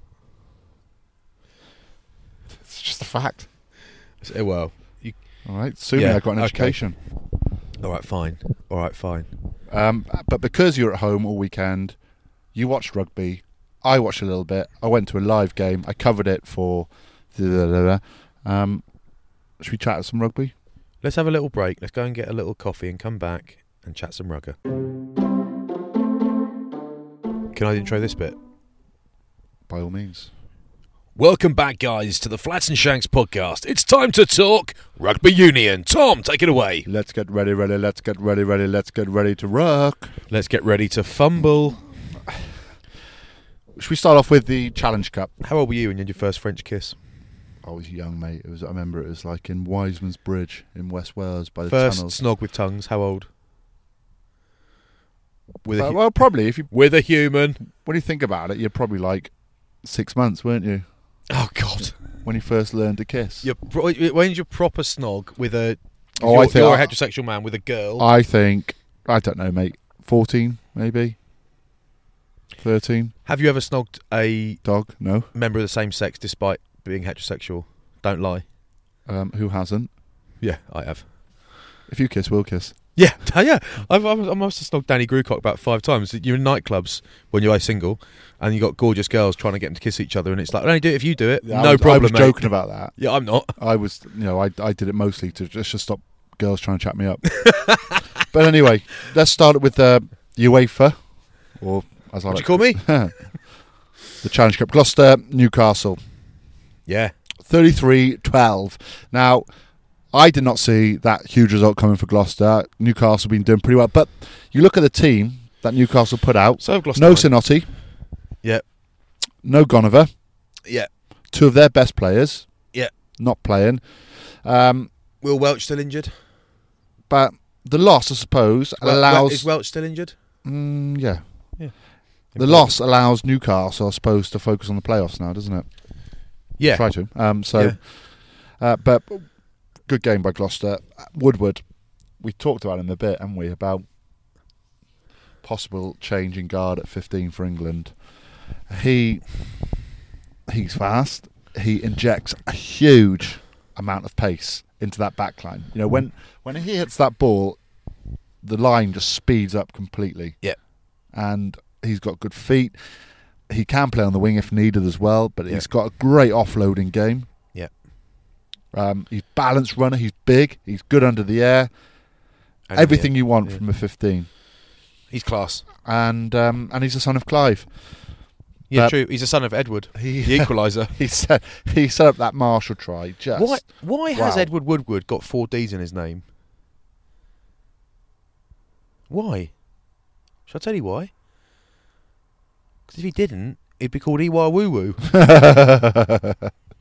It's just a fact. So, well, you, All right. Assuming Yeah, I got an okay. education. all right, fine. All right, fine. Um, but because you're at home all weekend, you watched rugby. I watched a little bit. I went to a live game. I covered it for. Um, should we chat some rugby? Let's have a little break. Let's go and get a little coffee and come back and chat some rugger. Can I intro this bit? By all means. Welcome back, guys, to the Flats and Shanks podcast. It's time to talk rugby union. Tom, take it away. Let's get ready, ready. Let's get ready, ready. Let's get ready to rock. Let's get ready to fumble. Should we start off with the Challenge Cup? How old were you when you had your first French kiss? I was young, mate. It was. I remember it was like in Wiseman's Bridge in West Wales by the First tunnels. snog with tongues. How old? With a Uh, hu- well, probably if you with a human. when you think about it, you're probably like six months, weren't you, Oh God! when you first learned to kiss? You're pro- when's your proper snog with a? Oh, you're, I think you're I- a heterosexual man with a girl. I think I don't know, mate. Fourteen, maybe. Thirteen. Have you ever snogged a Dog? No. member of the same sex despite being heterosexual? Don't lie. Um, who hasn't? Yeah, I have. If you kiss, we'll kiss. Yeah, yeah. I've, I've, I must have snogged Danny Grucock about five times. You're in nightclubs when you're single, and you got gorgeous girls trying to get them to kiss each other, and it's like, only do it if you do it. Yeah, no I was, problem, I was mate. joking about that. Yeah, I'm not. I was, you know, I I did it mostly to just to stop girls trying to chat me up. But anyway, let's start with uh, UEFA, or as I What like do you call me? the Challenge Cup. Gloucester, Newcastle. Yeah. thirty-three twelve. Now, I did not see that huge result coming for Gloucester. Newcastle have been doing pretty well. But you look at the team that Newcastle put out. So have Gloucester. No Sinotti. Yeah. No Gonover. Yeah. Two of their best players. Yeah. Not playing. Um, Will Welch still injured? but the loss, I suppose, Wel- allows... Is Welch still injured? Mm, yeah. Yeah. The loss allows Newcastle, I suppose, to focus on the playoffs now, doesn't it? Yeah. Try to. Um, so, Yeah. uh, but good game by Gloucester. Woodward, we talked about him a bit, haven't we? About possible change in guard at fifteen for England. He he's fast. He injects a huge amount of pace into that back line. You know, when when he hits that ball, the line just speeds up completely. Yeah. And he's got good feet. he can play on the wing if needed as well, but Yeah. he's got a great offloading game. Yeah. Um, he's balanced runner. He's big. He's good under the air. And Everything yeah, you want yeah. from a fifteen. He's class. And um, and he's a son of Clive. Yeah, But- true. He's a son of Edward, He, the equaliser. he set he set up that Marshall try. Just Why? Why has wow. Edward Woodward got four D's in his name? Why? Shall I tell you why? Because if he didn't, it'd be called E Y Woo Woo. I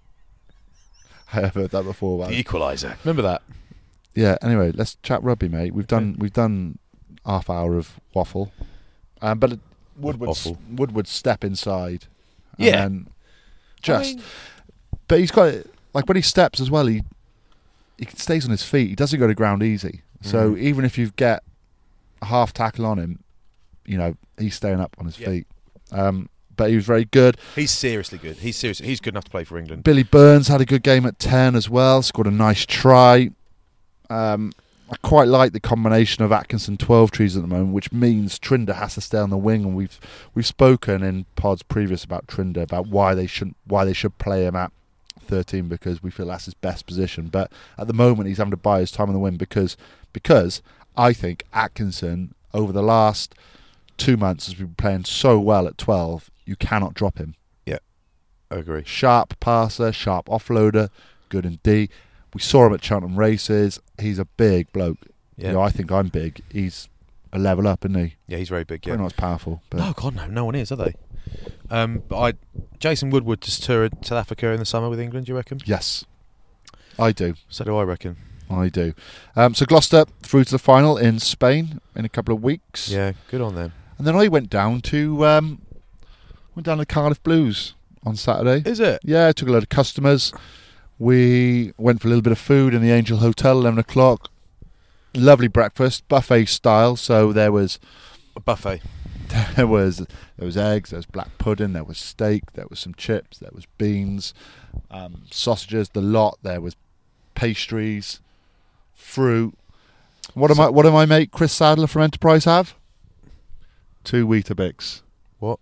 have heard that before. The Man. Equaliser. Remember that? Yeah. Anyway, let's chat rugby, mate. We've done we've done half hour of waffle, um, but Woodward Waffle. Woodward step inside. And Yeah. then just, I mean, but he's got like when he steps as well. He he stays on his feet. He doesn't go to ground easy. So Mhm. even if you get a half tackle on him, you know he's staying up on his Yeah. feet. Um, but he was very good. he's seriously good. He's seriously. He's good enough to play for England. Billy Burns had a good game at ten as well. Scored a nice try. Um, I quite like the combination of Atkinson twelve trees at the moment, which means Trinder has to stay on the wing. And we've we've spoken in pods previous about Trinder, about why they shouldn't why they should play him at thirteen, because we feel that's his best position. But at the moment, he's having to buy his time on the wing because because I think Atkinson over the last two months has been playing so well at twelve. You cannot drop him. I agree. Sharp passer, sharp offloader, good in D. We saw him at Cheltenham races. He's a big bloke. Yeah. You know, I think I'm big. He's a level up, isn't he? Yeah, he's very big. Yeah. Probably not as powerful. But No, God, no, no one is, are they? Um, but I, Jason Woodward just toured South Africa in the summer with England. Do you reckon? yes, I do. So do I reckon. I do. Um, so Gloucester through to the final in Spain in a couple of weeks. Yeah, good on them. And then I went down to um, went down to Cardiff Blues on Saturday. Is it? Yeah, I took a load of customers. We went for a little bit of food in the Angel Hotel, eleven o'clock. Lovely breakfast, buffet style. So there was A buffet. there was there was eggs, there was black pudding, there was steak, there was some chips, there was beans, um, sausages, the lot. There was pastries, fruit. What am I? What am I mate Chris Sadler from Enterprise have? Two Weetabix What?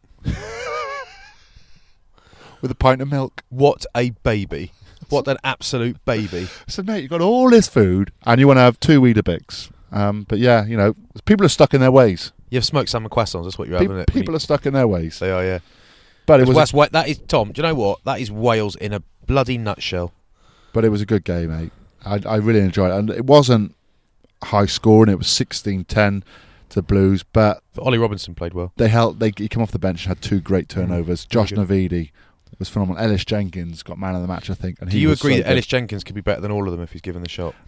with a pint of milk. What a baby. What an absolute baby. So, mate, you've got all this food and you want to have two Weetabix. Um, but yeah, you know, people are stuck in their ways. You've smoked salmon croissants. That's what you're Pe- having. It. people are stuck in their ways. They are, yeah. But it was, That's a, Wa- that is Tom. Do you know what? That is Wales in a bloody nutshell. but it was a good game, mate. I, I really enjoyed it, and it wasn't high scoring. It was sixteen ten to the Blues, but But Ollie Robinson played well. they held. They he came off the bench and had two great turnovers. Mm, Josh very Navidi was phenomenal. Ellis Jenkins got man of the match, I think. And Do he you was agree so that good. Ellis Jenkins could be better than all of them if he's given the shot?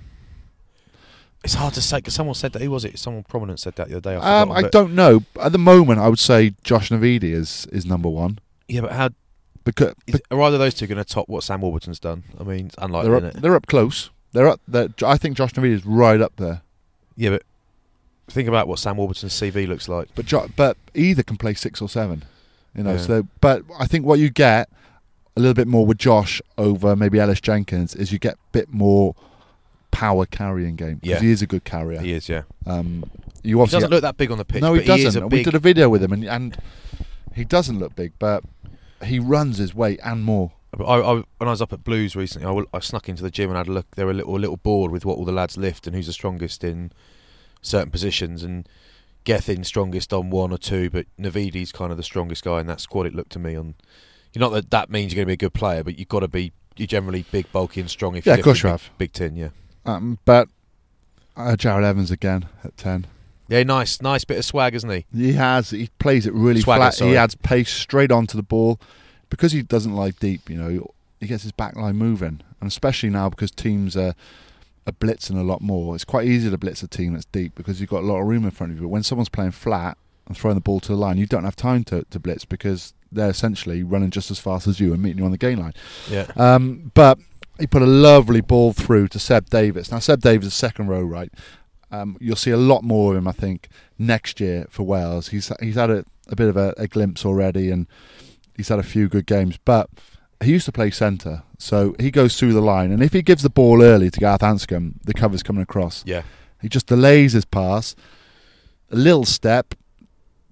It's hard to say because someone said that. Who was it? Someone prominent said that the other day. I Um, forgot, I but- don't know. At the moment, I would say Josh Navidi is is number one Yeah, but how because is, are either of those two going to top what Sam Warburton's done? I mean, it's unlikely, they're isn't up, it? they're up close. They're up. They're, I think Josh Navidi is right up there. Yeah, but think about what Sam Warburton's C V looks like. But jo- but either can play six or seven, you know. Yeah. So, but I think what you get a little bit more with Josh over maybe Ellis Jenkins is you get a bit more power carrying game because Yeah. he is a good carrier. He is, yeah. Um, you He obviously doesn't look that big on the pitch. no, he but He is doesn't. a And big, we did a video with him, and and he doesn't look big, but he runs his weight and more. I, I, when I was up at Blues recently, I, w- I snuck into the gym and had a look. They were a little, a little bored with what all the lads lift and who's the strongest in certain positions. And Gethin's strongest on one or two, but Navidi's kind of the strongest guy in that squad. It looked to me on. You're not that that means you're going to be a good player, but you've got to be. You're generally big, bulky, and strong. If Yeah, you of course lift you a have. big, big tin, yeah. Um, but uh, Jared Evans again at ten. Yeah, nice, nice bit of swag, isn't he? He has. He plays it really Swagger, flat. sorry. He adds pace straight onto the ball because he doesn't like deep. You know, he gets his back line moving, and especially now because teams are, are blitzing a lot more. It's quite easy to blitz a team that's deep because you've got a lot of room in front of you. But when someone's playing flat and throwing the ball to the line, you don't have time to, to blitz because they're essentially running just as fast as you and meeting you on the gain line. Yeah. Um, but he put a lovely ball through to Seb Davis. Now, Seb Davis is second row, right? Um, you'll see a lot more of him, I think, next year for Wales. He's he's had a, a bit of a, a glimpse already, and he's had a few good games. But he used to play centre, so he goes through the line, and if he gives the ball early to Gareth Anscombe, the cover's coming across. Yeah. He just delays his pass, a little step,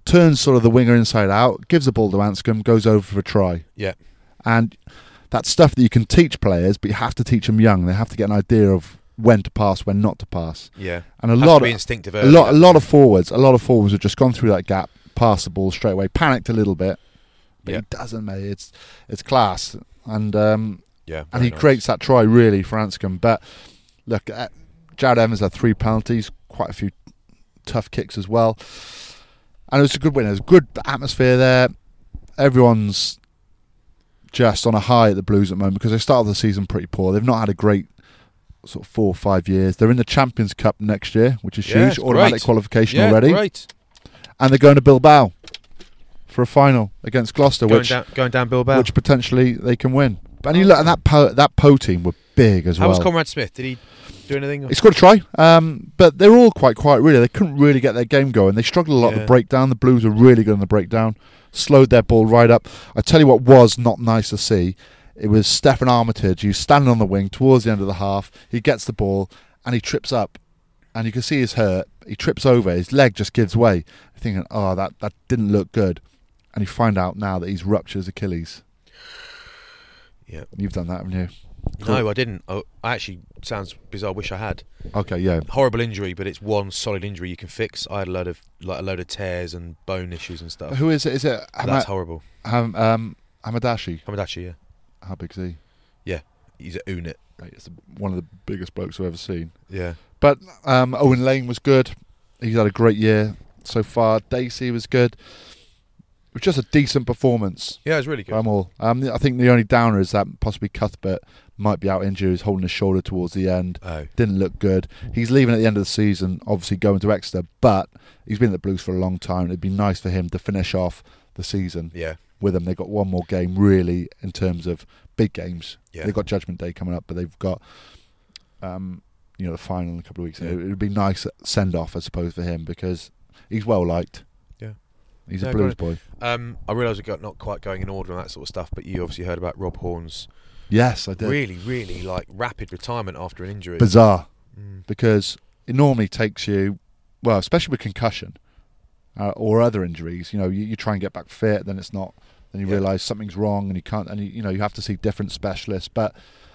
turns sort of the winger inside out, gives the ball to Anscombe, goes over for a try. Yeah. And that's stuff that you can teach players, but you have to teach them young. They have to get an idea of when to pass, when not to pass. Yeah. And a Has lot to be of instinctive a early, lot, a that. lot of forwards, a lot of forwards have just gone through that gap, passed the ball straight away, panicked a little bit, but Yeah. he doesn't, mate. It's it's class, and um, Yeah. and he very nice. creates that try really for Anscombe. But look, uh, Jared Evans had three penalties, quite a few tough kicks as well, and it was a good win. It was a good atmosphere there. Everyone's just on a high at the Blues at the moment because they started the season pretty poor. They've not had a great sort of four or five years. They're in the Champions Cup next year, which is Yeah, huge, it's automatic great. qualification Yeah, already, great. and they're going to Bilbao for a final against Gloucester, Going which down, going down Bilbao. which potentially they can win. And you look, and that Po that Po team were big as How well. was Conrad Smith? Did he do anything? He scored a try, um, but they're all quite quiet, really. They couldn't really get their game going. They struggled a lot Yeah. at the breakdown. The Blues were really good on the breakdown, slowed their ball right up. I tell you what was not nice to see. It was Stefan Armitage, who's standing on the wing towards the end of the half. He gets the ball, and he trips up. And you can see he's hurt. He trips over. His leg just gives way. You're thinking, oh, that, that didn't look good. And you find out now that he's ruptured his Achilles. Yeah. You've done that, haven't you? No, I didn't. Oh, I actually, sounds bizarre. I wish I had. Okay, yeah. Horrible injury, but it's one solid injury you can fix. I had a load of like a load of tears and bone issues and stuff. Who is it? Is it That's Hama- horrible. Ham- um, Hamadashi? Hamadachi, yeah. How big's he? Yeah. He's at Unit. Mate, it's one of the biggest blokes I've ever seen. Yeah. But um, Owen Lane was good. He's had a great year so far. Dacey was good. It was just a decent performance. Yeah, it was really good. I'm all. Um, I think the only downer is that possibly Cuthbert might be out injured. He's holding his shoulder towards the end. Oh. Didn't look good. He's leaving at the end of the season, obviously going to Exeter, but he's been at the Blues for a long time. It'd be nice for him to finish off the season Yeah. with them. They've got one more game, really, in terms of big games. Yeah. They've got Judgment Day coming up, but they've got um, you know, the final in a couple of weeks. Yeah. It would be nice send-off, I suppose, for him because he's well-liked. Yeah. He's Yeah, a Blues got boy. Um, I realise we're not quite going in order and that sort of stuff, but you obviously heard about Rob Horne's Yes, I did. really, really like rapid retirement after an injury. Bizarre. Mm. Because it normally takes you, well, especially with concussion uh, or other injuries, you know, you, you try and get back fit, then it's not, then you Yeah. realise something's wrong and you can't, and you, you know, you have to see different specialists. But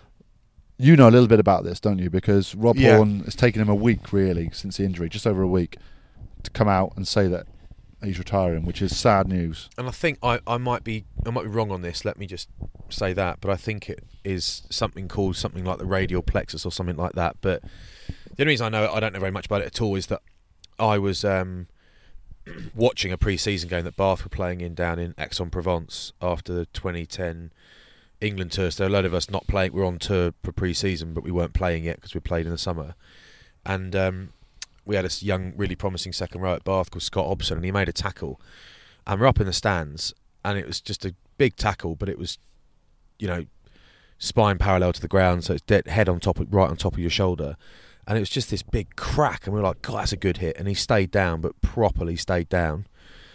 you know a little bit about this, don't you? Because Rob Yeah. Horne, it's taken him a week, really, since the injury, just over a week, to come out and say that he's retiring, which is sad news. And I think I, I might be I might be wrong on this. Let me just say that, but I think it is something called something like the radial plexus or something like that. But the only reason I know it, I don't know very much about it at all, is that I was um, watching a pre-season game that Bath were playing in down in Aix-en-Provence after the twenty ten England tour. So a load of us not playing. We were on tour for pre-season, but we weren't playing yet because we played in the summer. And um, we had a young, really promising second row at Bath called Scott Hobson, and he made a tackle. And we're up in the stands, and it was just a big tackle, but it was, you know, spine parallel to the ground, so it's dead head on top, of, right on top of your shoulder. And it was just this big crack, and we were like, God, that's a good hit. And he stayed down, but properly stayed down,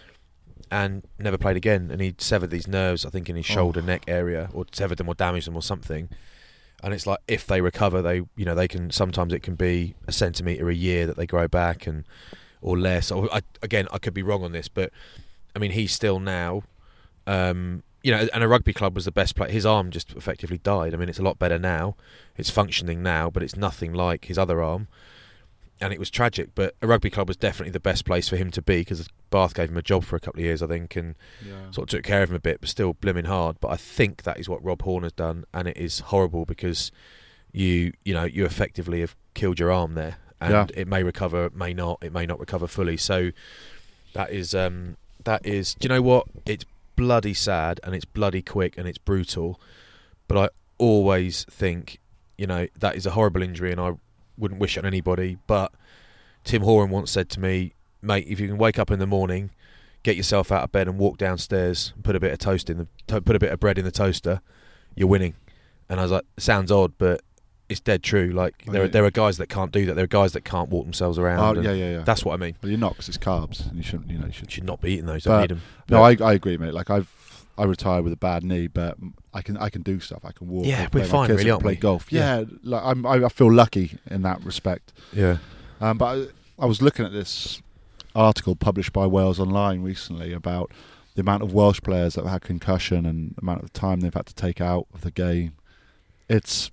and never played again. And he'd severed these nerves, I think, in his shoulder, Oh. neck area, or severed them or damaged them or something. And it's like, if they recover, they, you know, they can, sometimes it can be a centimetre a year that they grow back, and or less. Or I, again, I could be wrong on this, but I mean, he's still now, um, you know, and a rugby club was the best play. His arm just effectively died. I mean, it's a lot better now. It's functioning now, but it's nothing like his other arm. And it was tragic, but a rugby club was definitely the best place for him to be, because Bath gave him a job for a couple of years, I think, and Yeah. sort of took care of him a bit, but still blimmin' hard. But I think that is what Rob Horne has done, and it is horrible because you, you know, you effectively have killed your arm there, and Yeah. it may recover, it may not, it may not recover fully. So that is, um, that is. Do you know what? It's bloody sad, and it's bloody quick, and it's brutal. But I always think, you know, that is a horrible injury, and I wouldn't wish it on anybody. But Tim Horan once said to me, mate, if you can wake up in the morning, get yourself out of bed and walk downstairs and put a bit of toast in the to- put a bit of bread in the toaster, you're winning. And I was like, sounds odd, but it's dead true. Like Oh, there are yeah. there are guys that can't do that. There are guys that can't walk themselves around. Oh, and yeah, yeah, yeah. That's what I mean. Well, you're not, because it's carbs, and you shouldn't. You know, you should. You should not be eating those. Don't But- need them. No, I, I agree, mate. Like I've I retired with a bad knee, but I can I can do stuff. I can walk. Yeah, I we're play my fine, kids, really, I aren't play we? golf. Yeah. Yeah, like I'm, I feel lucky in that respect. yeah. Um, but I, I was looking at this article published by Wales Online recently about the amount of Welsh players that have had concussion and the amount of time they've had to take out of the game. It's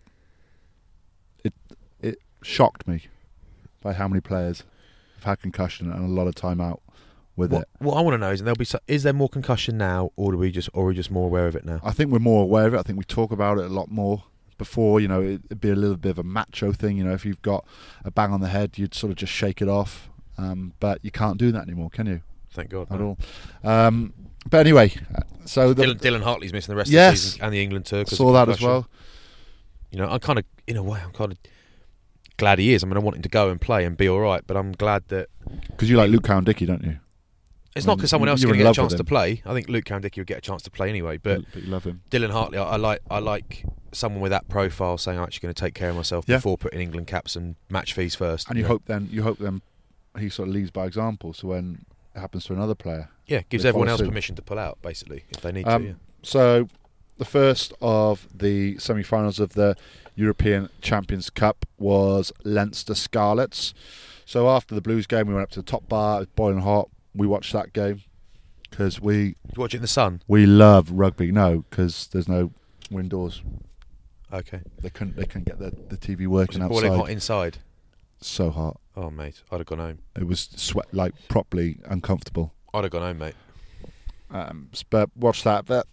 it it shocked me by how many players have had concussion and a lot of time out with what, it. What I want to know is, and there'll be, so, is there more concussion now, or do we just, or are we just more aware of it now? I think we're more aware of it. I think we talk about it a lot more. Before, you know, it'd be a little bit of a macho thing. You know, if you've got a bang on the head, you'd sort of just shake it off. Um, but you can't do that anymore, can you? Thank God. At No. all. Um, but anyway, so the, Dylan, Dylan Hartley's missing the rest yes, of the season and the England tour. 'Cause saw of that as concussion. well. You know, I'm kind of, in a way, I'm kind of glad he is. I mean, I want him to go and play and be all right, but I'm glad that Because you like Luke Cowan-Dickie, don't you? it's I not mean, because someone else is you're going in to get a love chance with to him. play. I think Luke Cowan-Dickie would get a chance to play anyway, but but you love him. Dylan Hartley, I, I like, I like someone with that profile saying, I'm actually going to take care of myself Yeah. before putting England caps and match fees first. And you know. hope then, you hope then, he sort of leads by example. So when it happens to another player, yeah, gives they everyone follow else suit. permission to pull out, basically, if they need Um, to. Yeah. So, the first of the semi-finals of the European Champions Cup was Leinster Scarlets. So after the Blues game, we went up to the top bar. It was boiling hot. We watched that game because we You watch it in the sun. we love rugby. No, because there's no windows. Okay. They couldn't they couldn't get the, the T V Was working it boiling outside. hot inside? So hot. Oh, mate, I'd have gone home. It was sweat like properly uncomfortable. I'd have gone home, mate. Um, but watch that. But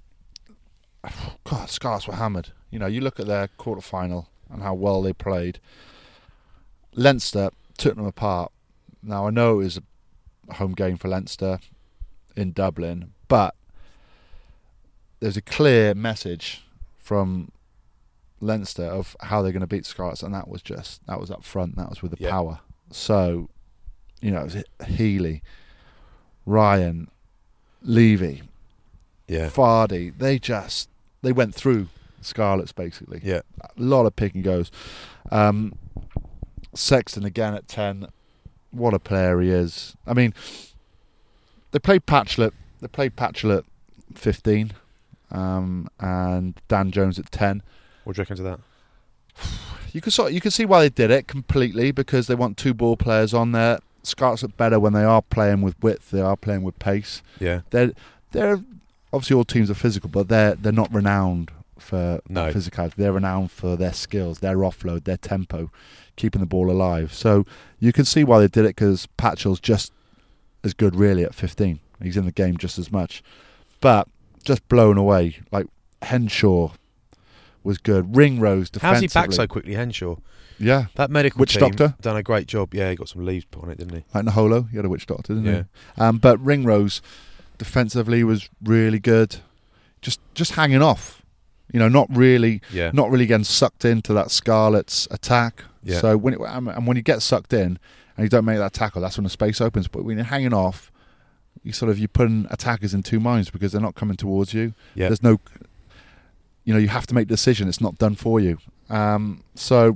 God, Scarlets were hammered. You know, you look at their quarter final and how well they played. Leinster took them apart. Now I know it was a home game for Leinster in Dublin, but there's a clear message from Leinster of how they're going to beat Scarlets, and that was just that was up front. That was with the Yeah. power. So, you know, it was Healy, Ryan, Levy, Yeah. Fardy. They just they went through Scarlets basically. Yeah. A lot of pick and goes. Um, Sexton again at ten. What a player he is. I mean, they played Patchlet. They played Patchlet fifteen, um, and Dan Jones at ten. What do you reckon to that? You could sort, you could see why they did it completely because they want two ball players on there. Scarlets look better when they are playing with width. They are playing with pace. Yeah. They're they're obviously all teams are physical, but they're they're not renowned for No. physicality. They're renowned for their skills, their offload, their tempo, keeping the ball alive. So you can see why they did it because Patchell's just as good really at fifteen. He's in the game just as much, but just blown away. Like Henshaw was good. Ringrose How's defensively. he back so quickly, Henshaw? Yeah, That medical Witch team doctor? done a great job. Yeah, he got some leaves put on it, didn't he? like Naholo, he had a witch doctor, didn't Yeah. he? Um, but Ringrose defensively was really good. Just just hanging off, you know, not really, Yeah. not really getting sucked into that Scarlets attack. Yeah. So when it, um, and when you get sucked in and you don't make that tackle, that's when the space opens. But when you're hanging off, you sort of you're putting attackers in two minds because they're not coming towards you. Yeah. There's no, you know, you have to make the decision. It's not done for you. Um, so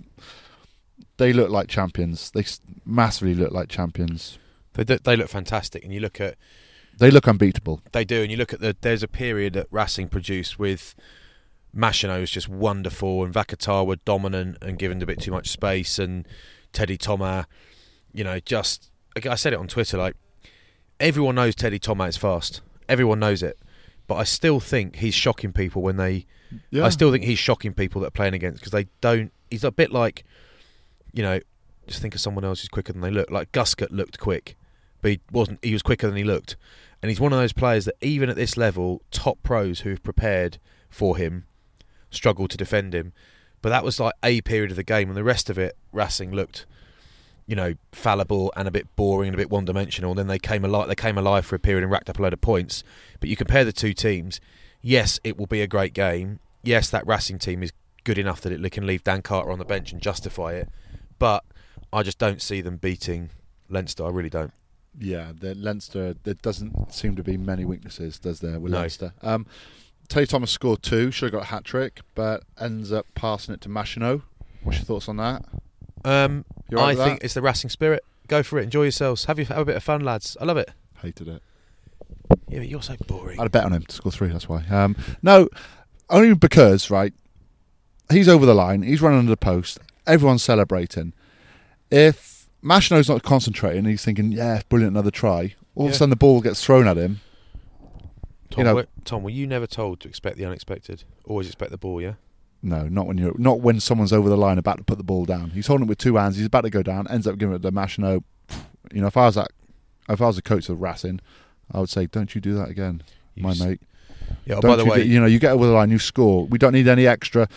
they look like champions. They s- massively look like champions. They do, they look fantastic, and you look at They look unbeatable. they do, and you look at the. There's a period that Racing produced with Machino was just wonderful, and Vakatar were dominant and given a bit too much space, and Teddy Thomas, you know, just I said it on Twitter, like everyone knows Teddy Thomas is fast, everyone knows it, but I still think he's shocking people when they. Yeah. I still think he's shocking people that are playing against because they don't. He's a bit like, you know, just think of someone else who's quicker than they look. Like Guscott looked quick, but he wasn't. He was quicker than he looked, and he's one of those players that even at this level, top pros who've prepared for him struggle to defend him. But that was like a period of the game, and the rest of it, Racing looked, you know, fallible and a bit boring and a bit one-dimensional. And then they came alive. They came alive for a period and racked up a load of points. But you compare the two teams. Yes, it will be a great game. Yes, that Racing team is good enough that it can leave Dan Carter on the bench and justify it. But I just don't see them beating Leinster. I really don't. Yeah, the Leinster, there doesn't seem to be many weaknesses, does there, with No. Leinster? Um, Teddy Thomas scored two, should have got a hat-trick, but ends up passing it to Machino. What's your thoughts on that? Um, You all right I with think that? it's the Racing spirit. Go for it. Enjoy yourselves. Have, you, have a bit of fun, lads. I love it. Hated it. Yeah, but you're so boring. I had a bet on him to score three, that's why. Um, no, only because, right, he's over the line, he's running under the post, everyone's celebrating. If Mashino's not concentrating. He's thinking, yeah, brilliant, another try. All Yeah. of a sudden, the ball gets thrown at him. Tom, you know- were, Tom, were you never told to expect the unexpected? Always expect the ball, yeah? No, not when you're not when someone's over the line about to put the ball down. He's holding it with two hands. He's about to go down. Ends up giving it to Mashino. You know, if I was that, if I was a coach of Racing, I would say, don't you do that again, You my s- mate. Yeah, oh, Don't by the you way, do- you know, you get over the line, you score. We don't need any extra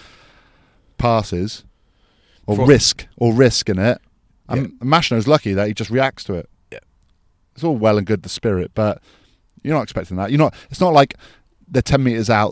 passes or For- risk or risk in it. Yeah. And Mashino's lucky that he just reacts to it. Yeah. It's all well and good, the spirit, but you're not expecting that. You're not. It's not like they're ten metres out.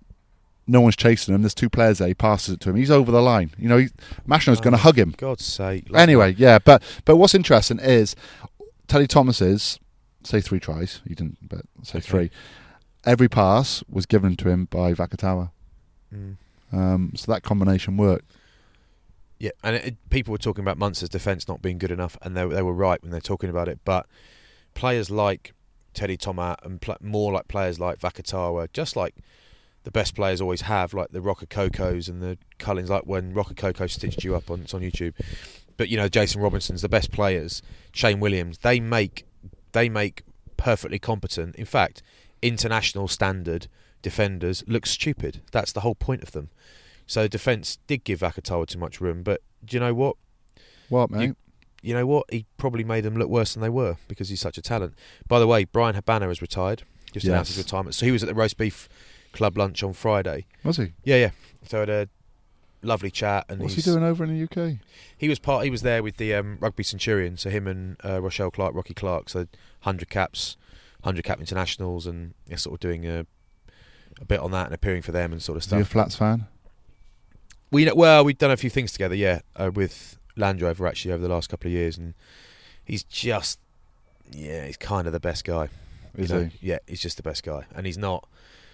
No one's chasing him. There's two players there. He passes it to him. He's over the line. You know, he, Mashino's going to Oh, hug him. God's sake. like- Anyway, yeah, but but what's interesting is Teddy Thomas's, say three tries, he didn't, but say Okay. three. Every pass was given to him by Vakatawa. Mm. Um, so that combination worked. Yeah, and it, it- people were talking about Munster's defence not being good enough, and they, they were right when they're talking about it. But players like Teddy Thomas and pl- more like players like Vakatawa, just like the best players always have, like the Rockacocos and the Cullings, like when Roccacoco stitched you up on it's on YouTube. But you know, Jason Robinson's the best players. Shane Williams, they make they make perfectly competent, in fact, international standard defenders look stupid. That's the whole point of them. So defence did give Vakatawa too much room, but do you know what? What, mate? You- You know what? He probably made them look worse than they were because he's such a talent. By the way, Brian Habana has retired. Just announced Yes. his retirement. So he was at the Roast Beef Club lunch on Friday. Was he? Yeah, yeah. So had a lovely chat. And What's he he's, doing over in the U K? He was part. He was there with the um, Rugby Centurion. So him and uh, Rochelle Clark, Rocky Clark. So one hundred caps, one hundred cap internationals, and yeah, sort of doing a, a bit on that and appearing for them and sort of Is he a stuff. Flats fan? We know- well, we've done a few things together, yeah, uh, with Land Rover actually over the last couple of years, and he's just, yeah, he's kind of the best guy. Is you know? he? Yeah, he's just the best guy, and he's not.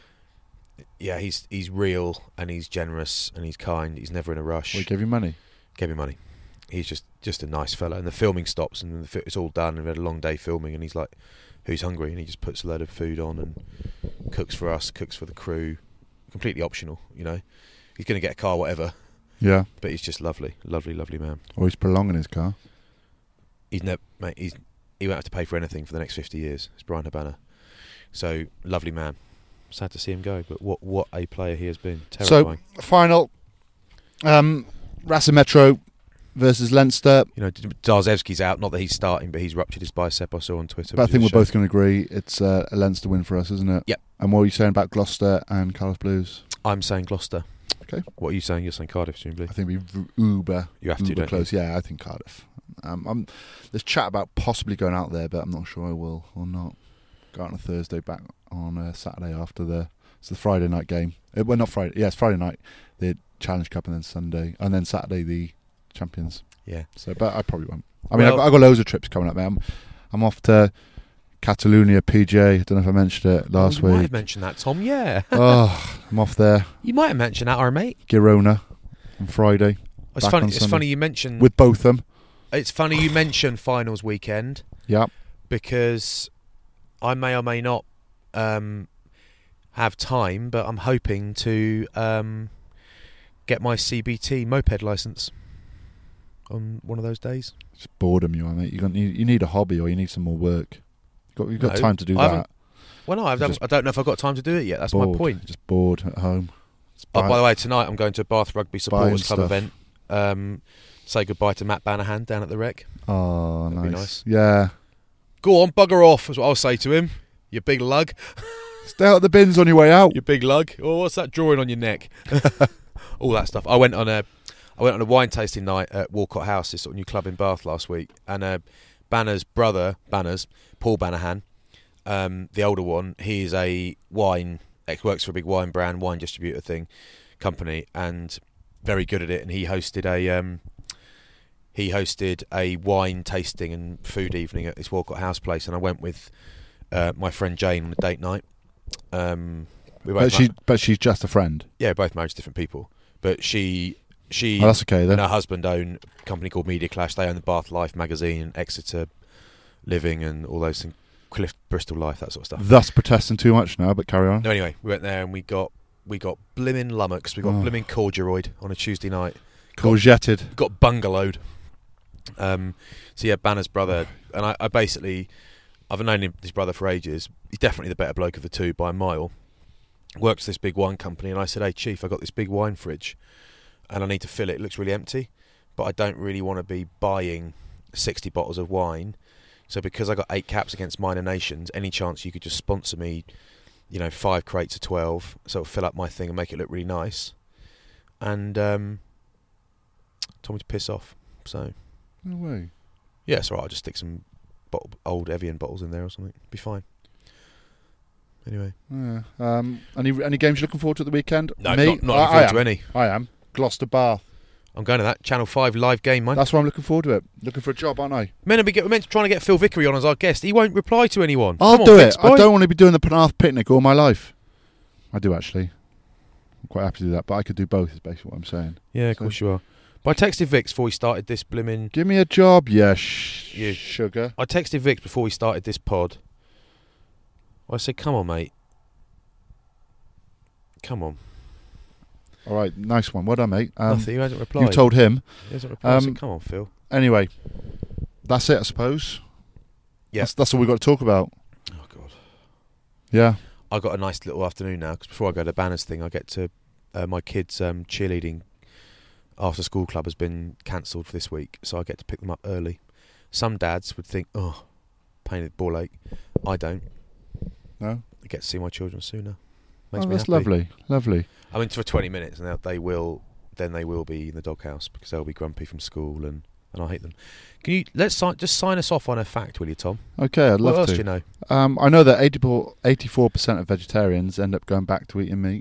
Yeah, he's he's real and he's generous and he's kind. He's never in a rush. Well, he gave you money. Gave me money. He's just just a nice fella, and the filming stops and the fi- it's all done. And we had a long day filming, and he's like, "Who's hungry?" And he just puts a load of food on and cooks for us, cooks for the crew, completely optional. You know, he's going to get a car, whatever. Yeah. But he's just lovely, lovely, lovely man. Or he's prolonging his car. He's never, mate. He's he won't have to pay for anything for the next fifty years. It's Brian Habana, so lovely man. Sad to see him go, but what what a player he has been. Terrifying. So, final. Um, Racing Metro versus Leinster. You know, Darzewski's out. Not that he's starting, but he's ruptured his bicep. I saw on Twitter. But I which think is we're a both going to agree it's uh, a Leinster win for us, isn't it? Yep. And what are you saying about Gloucester and Cardiff Blues? shame. I'm saying Gloucester. Okay. What are you saying? You're saying Cardiff, presumably. I think we've uber, You have to, uber don't close. Yeah, I think Cardiff. Um, I'm, there's chat about possibly going out there, but I'm not sure I will or not. Go out on a Thursday, back on a Saturday after the it's the Friday night game. Uh, well, not Friday. Yeah, it's Friday night, the Challenge Cup, and then Sunday, and then Saturday the Champions. Yeah. So, but I probably won't. I mean, Well- I've, got, I've got loads of trips coming up, man. I'm, I'm off to Catalonia, P G A. I don't know if I mentioned it last oh, you might week. have mentioned that, Tom. Yeah. Oh, I'm off there. You might have mentioned that, our mate. Girona on Friday It's Back funny. on It's Sunday. funny you mentioned. with both them. It's funny you mentioned finals weekend Yeah. because I may or may not um, have time, but I'm hoping to um, get my C B T moped license on one of those days. It's boredom, you are, mate. You got you, you need a hobby or you need some more work. You've got, you've got No, time to do I haven't- that. Well, no, I You're don't, just I don't know if I've got time to do it yet. That's bored. my point. Just bored at home. It's Oh, bad. by the way, tonight I'm going to a Bath Rugby Supporters Club stuff. event. Um, say goodbye to Matt Banahan down at the Rec. Oh, That'd be nice. nice. Yeah. Go on, bugger off, is what I'll say to him. You big lug. Stay out the bins on your way out. You big lug. Oh, what's that drawing on your neck? All that stuff. I went on a, I went on a wine tasting night at Walcott House, this sort of new club in Bath last week, and uh, Banner's brother, Banner's Paul Banahan, um, the older one, he is a wine, like, works for a big wine brand, wine distributor thing, company, and very good at it. And he hosted a, um, he hosted a wine tasting and food evening at this Walcott House place, and I went with uh, my friend Jane on a date night. Um, we both But she, ma- but she's just a friend. yeah, both married to different people, but she, she, Oh, that's okay then. and her husband own a company called Media Clash. They own the Bath Life magazine and Exeter Living and all those things, Cliff Bristol Life, that sort of stuff. Thus protesting too much now, but carry on. No, anyway, we went there and we got we got blimmin' lummocks, we got Oh. blimmin' corduroyed on a Tuesday night, Courgetted. got bungalowed, Um, so yeah, Banner's brother, and I, I basically, I've known him, his brother for ages. He's definitely the better bloke of the two by a mile. Works for this big wine company, and I said, "Hey, Chief, I got this big wine fridge, and I need to fill it. It looks really empty, but I don't really want to be buying sixty bottles of wine. So because I got eight caps against Minor Nations, any chance you could just sponsor me, you know, five crates of twelve, so it'll fill up my thing and make it look really nice." And um, told me to piss off. So No way. yeah, it's alright. I'll just stick some bottle, old Evian bottles in there or something. Be fine. Anyway. Yeah. Um, any any games you're looking forward to at the weekend? No, Me? not, not I, looking forward I to am. any. I am. Gloucester Bath. I'm going to that Channel five live game, mate. That's why I'm looking forward to it. Looking for a job, aren't I? Meant to be get, we're meant to trying to get Phil Vickery on as our guest. He won't reply to anyone. I'll Come on, do Vince it. boy. I don't want to be doing the Penarth picnic all my life. I do actually. I'm quite happy to do that, but I could do both. Is basically what I'm saying. Yeah, of So- course you are. But I texted Vix before we started this blimmin'... Give me a job, yeah, sh- You. sugar. I texted Vix before we started this pod. I said, come on, mate. Come on. All right, nice one. Well done, mate. Um, Nothing. He hasn't replied. you told him. He hasn't replied. I Um, said, come on, Phil. Anyway, that's it, I suppose. Yeah. That's, that's all we've got to talk about. Oh, God. Yeah. I've got a nice little afternoon now, because before I go to the Banners thing, I get to... Uh, my kids' um, cheerleading after-school club has been cancelled for this week, so I get to pick them up early. Some dads would think, oh, pain at the ball ache. I don't. No? I get to see my children sooner. Makes Oh, me that's happy. lovely. Lovely. I mean, for twenty minutes, and they'll- they will. Then they will be in the doghouse because they'll be grumpy from school, and, and I hate them. Can you let's si- just sign us off on a fact, will you, Tom? Okay, I'd What love else to. do you know? Um, I know that eighty-four percent of vegetarians end up going back to eating meat.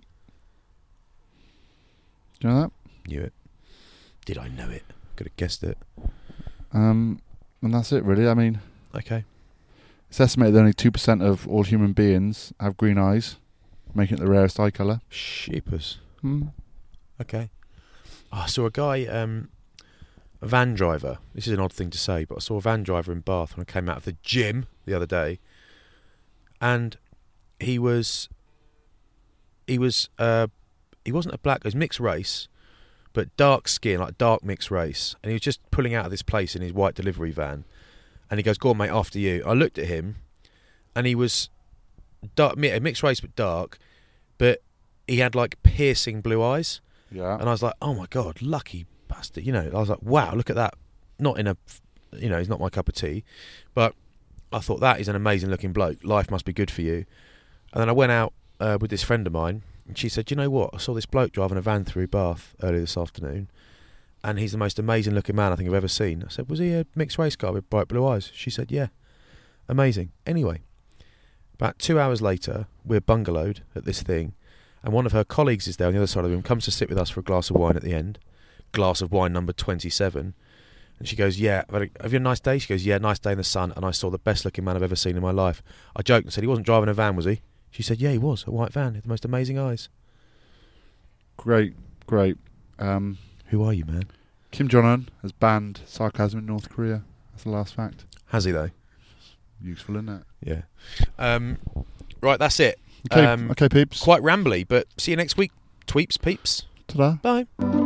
Do you know that? Knew it. Did I know it? Could have guessed it. Um, and that's it, really. I mean, Okay. it's estimated that only two percent of all human beings have green eyes, making it the rarest eye colour. Sheepers. Hmm. Okay. Oh, I saw a guy, um, a van driver. This is an odd thing to say, but I saw a van driver in Bath when I came out of the gym the other day, and he was, he was, uh, he wasn't a black, he was mixed race, but dark skin, like dark mixed race, and he was just pulling out of this place in his white delivery van, and he goes, "Go on, mate, after you." I looked at him, and he was dark, mi- mixed race but dark, but he had like piercing blue eyes. Yeah. And I was like, oh my God, lucky bastard. You know, I was like, wow, look at that. Not in a, you know, he's not my cup of tea. But I thought, that is an amazing looking bloke. Life must be good for you. And then I went out uh, with this friend of mine, and she said, you know what? I saw this bloke driving a van through Bath earlier this afternoon, and he's the most amazing looking man I think I've ever seen. I said, was he a mixed race guy with bright blue eyes? She said, yeah. Amazing. Anyway, about two hours later, we're bungalowed at this thing, and one of her colleagues is there on the other side of the room, comes to sit with us for a glass of wine at the end, glass of wine number twenty-seven, and she goes, yeah, have you had a nice day? She goes, yeah, nice day in the sun, and I saw the best looking man I've ever seen in my life. I joked and said, he wasn't driving a van, was he? She said, yeah, he was, a white van, with the most amazing eyes. Great, great. Um, Who are you, man? Kim Jong-un has banned sarcasm in North Korea. That's the last fact. Has he, though? Useful, isn't it? Yeah. Um, right, that's it. Okay, Um, okay, peeps. Quite rambly, but see you next week, tweeps, peeps. Ta-da. Bye.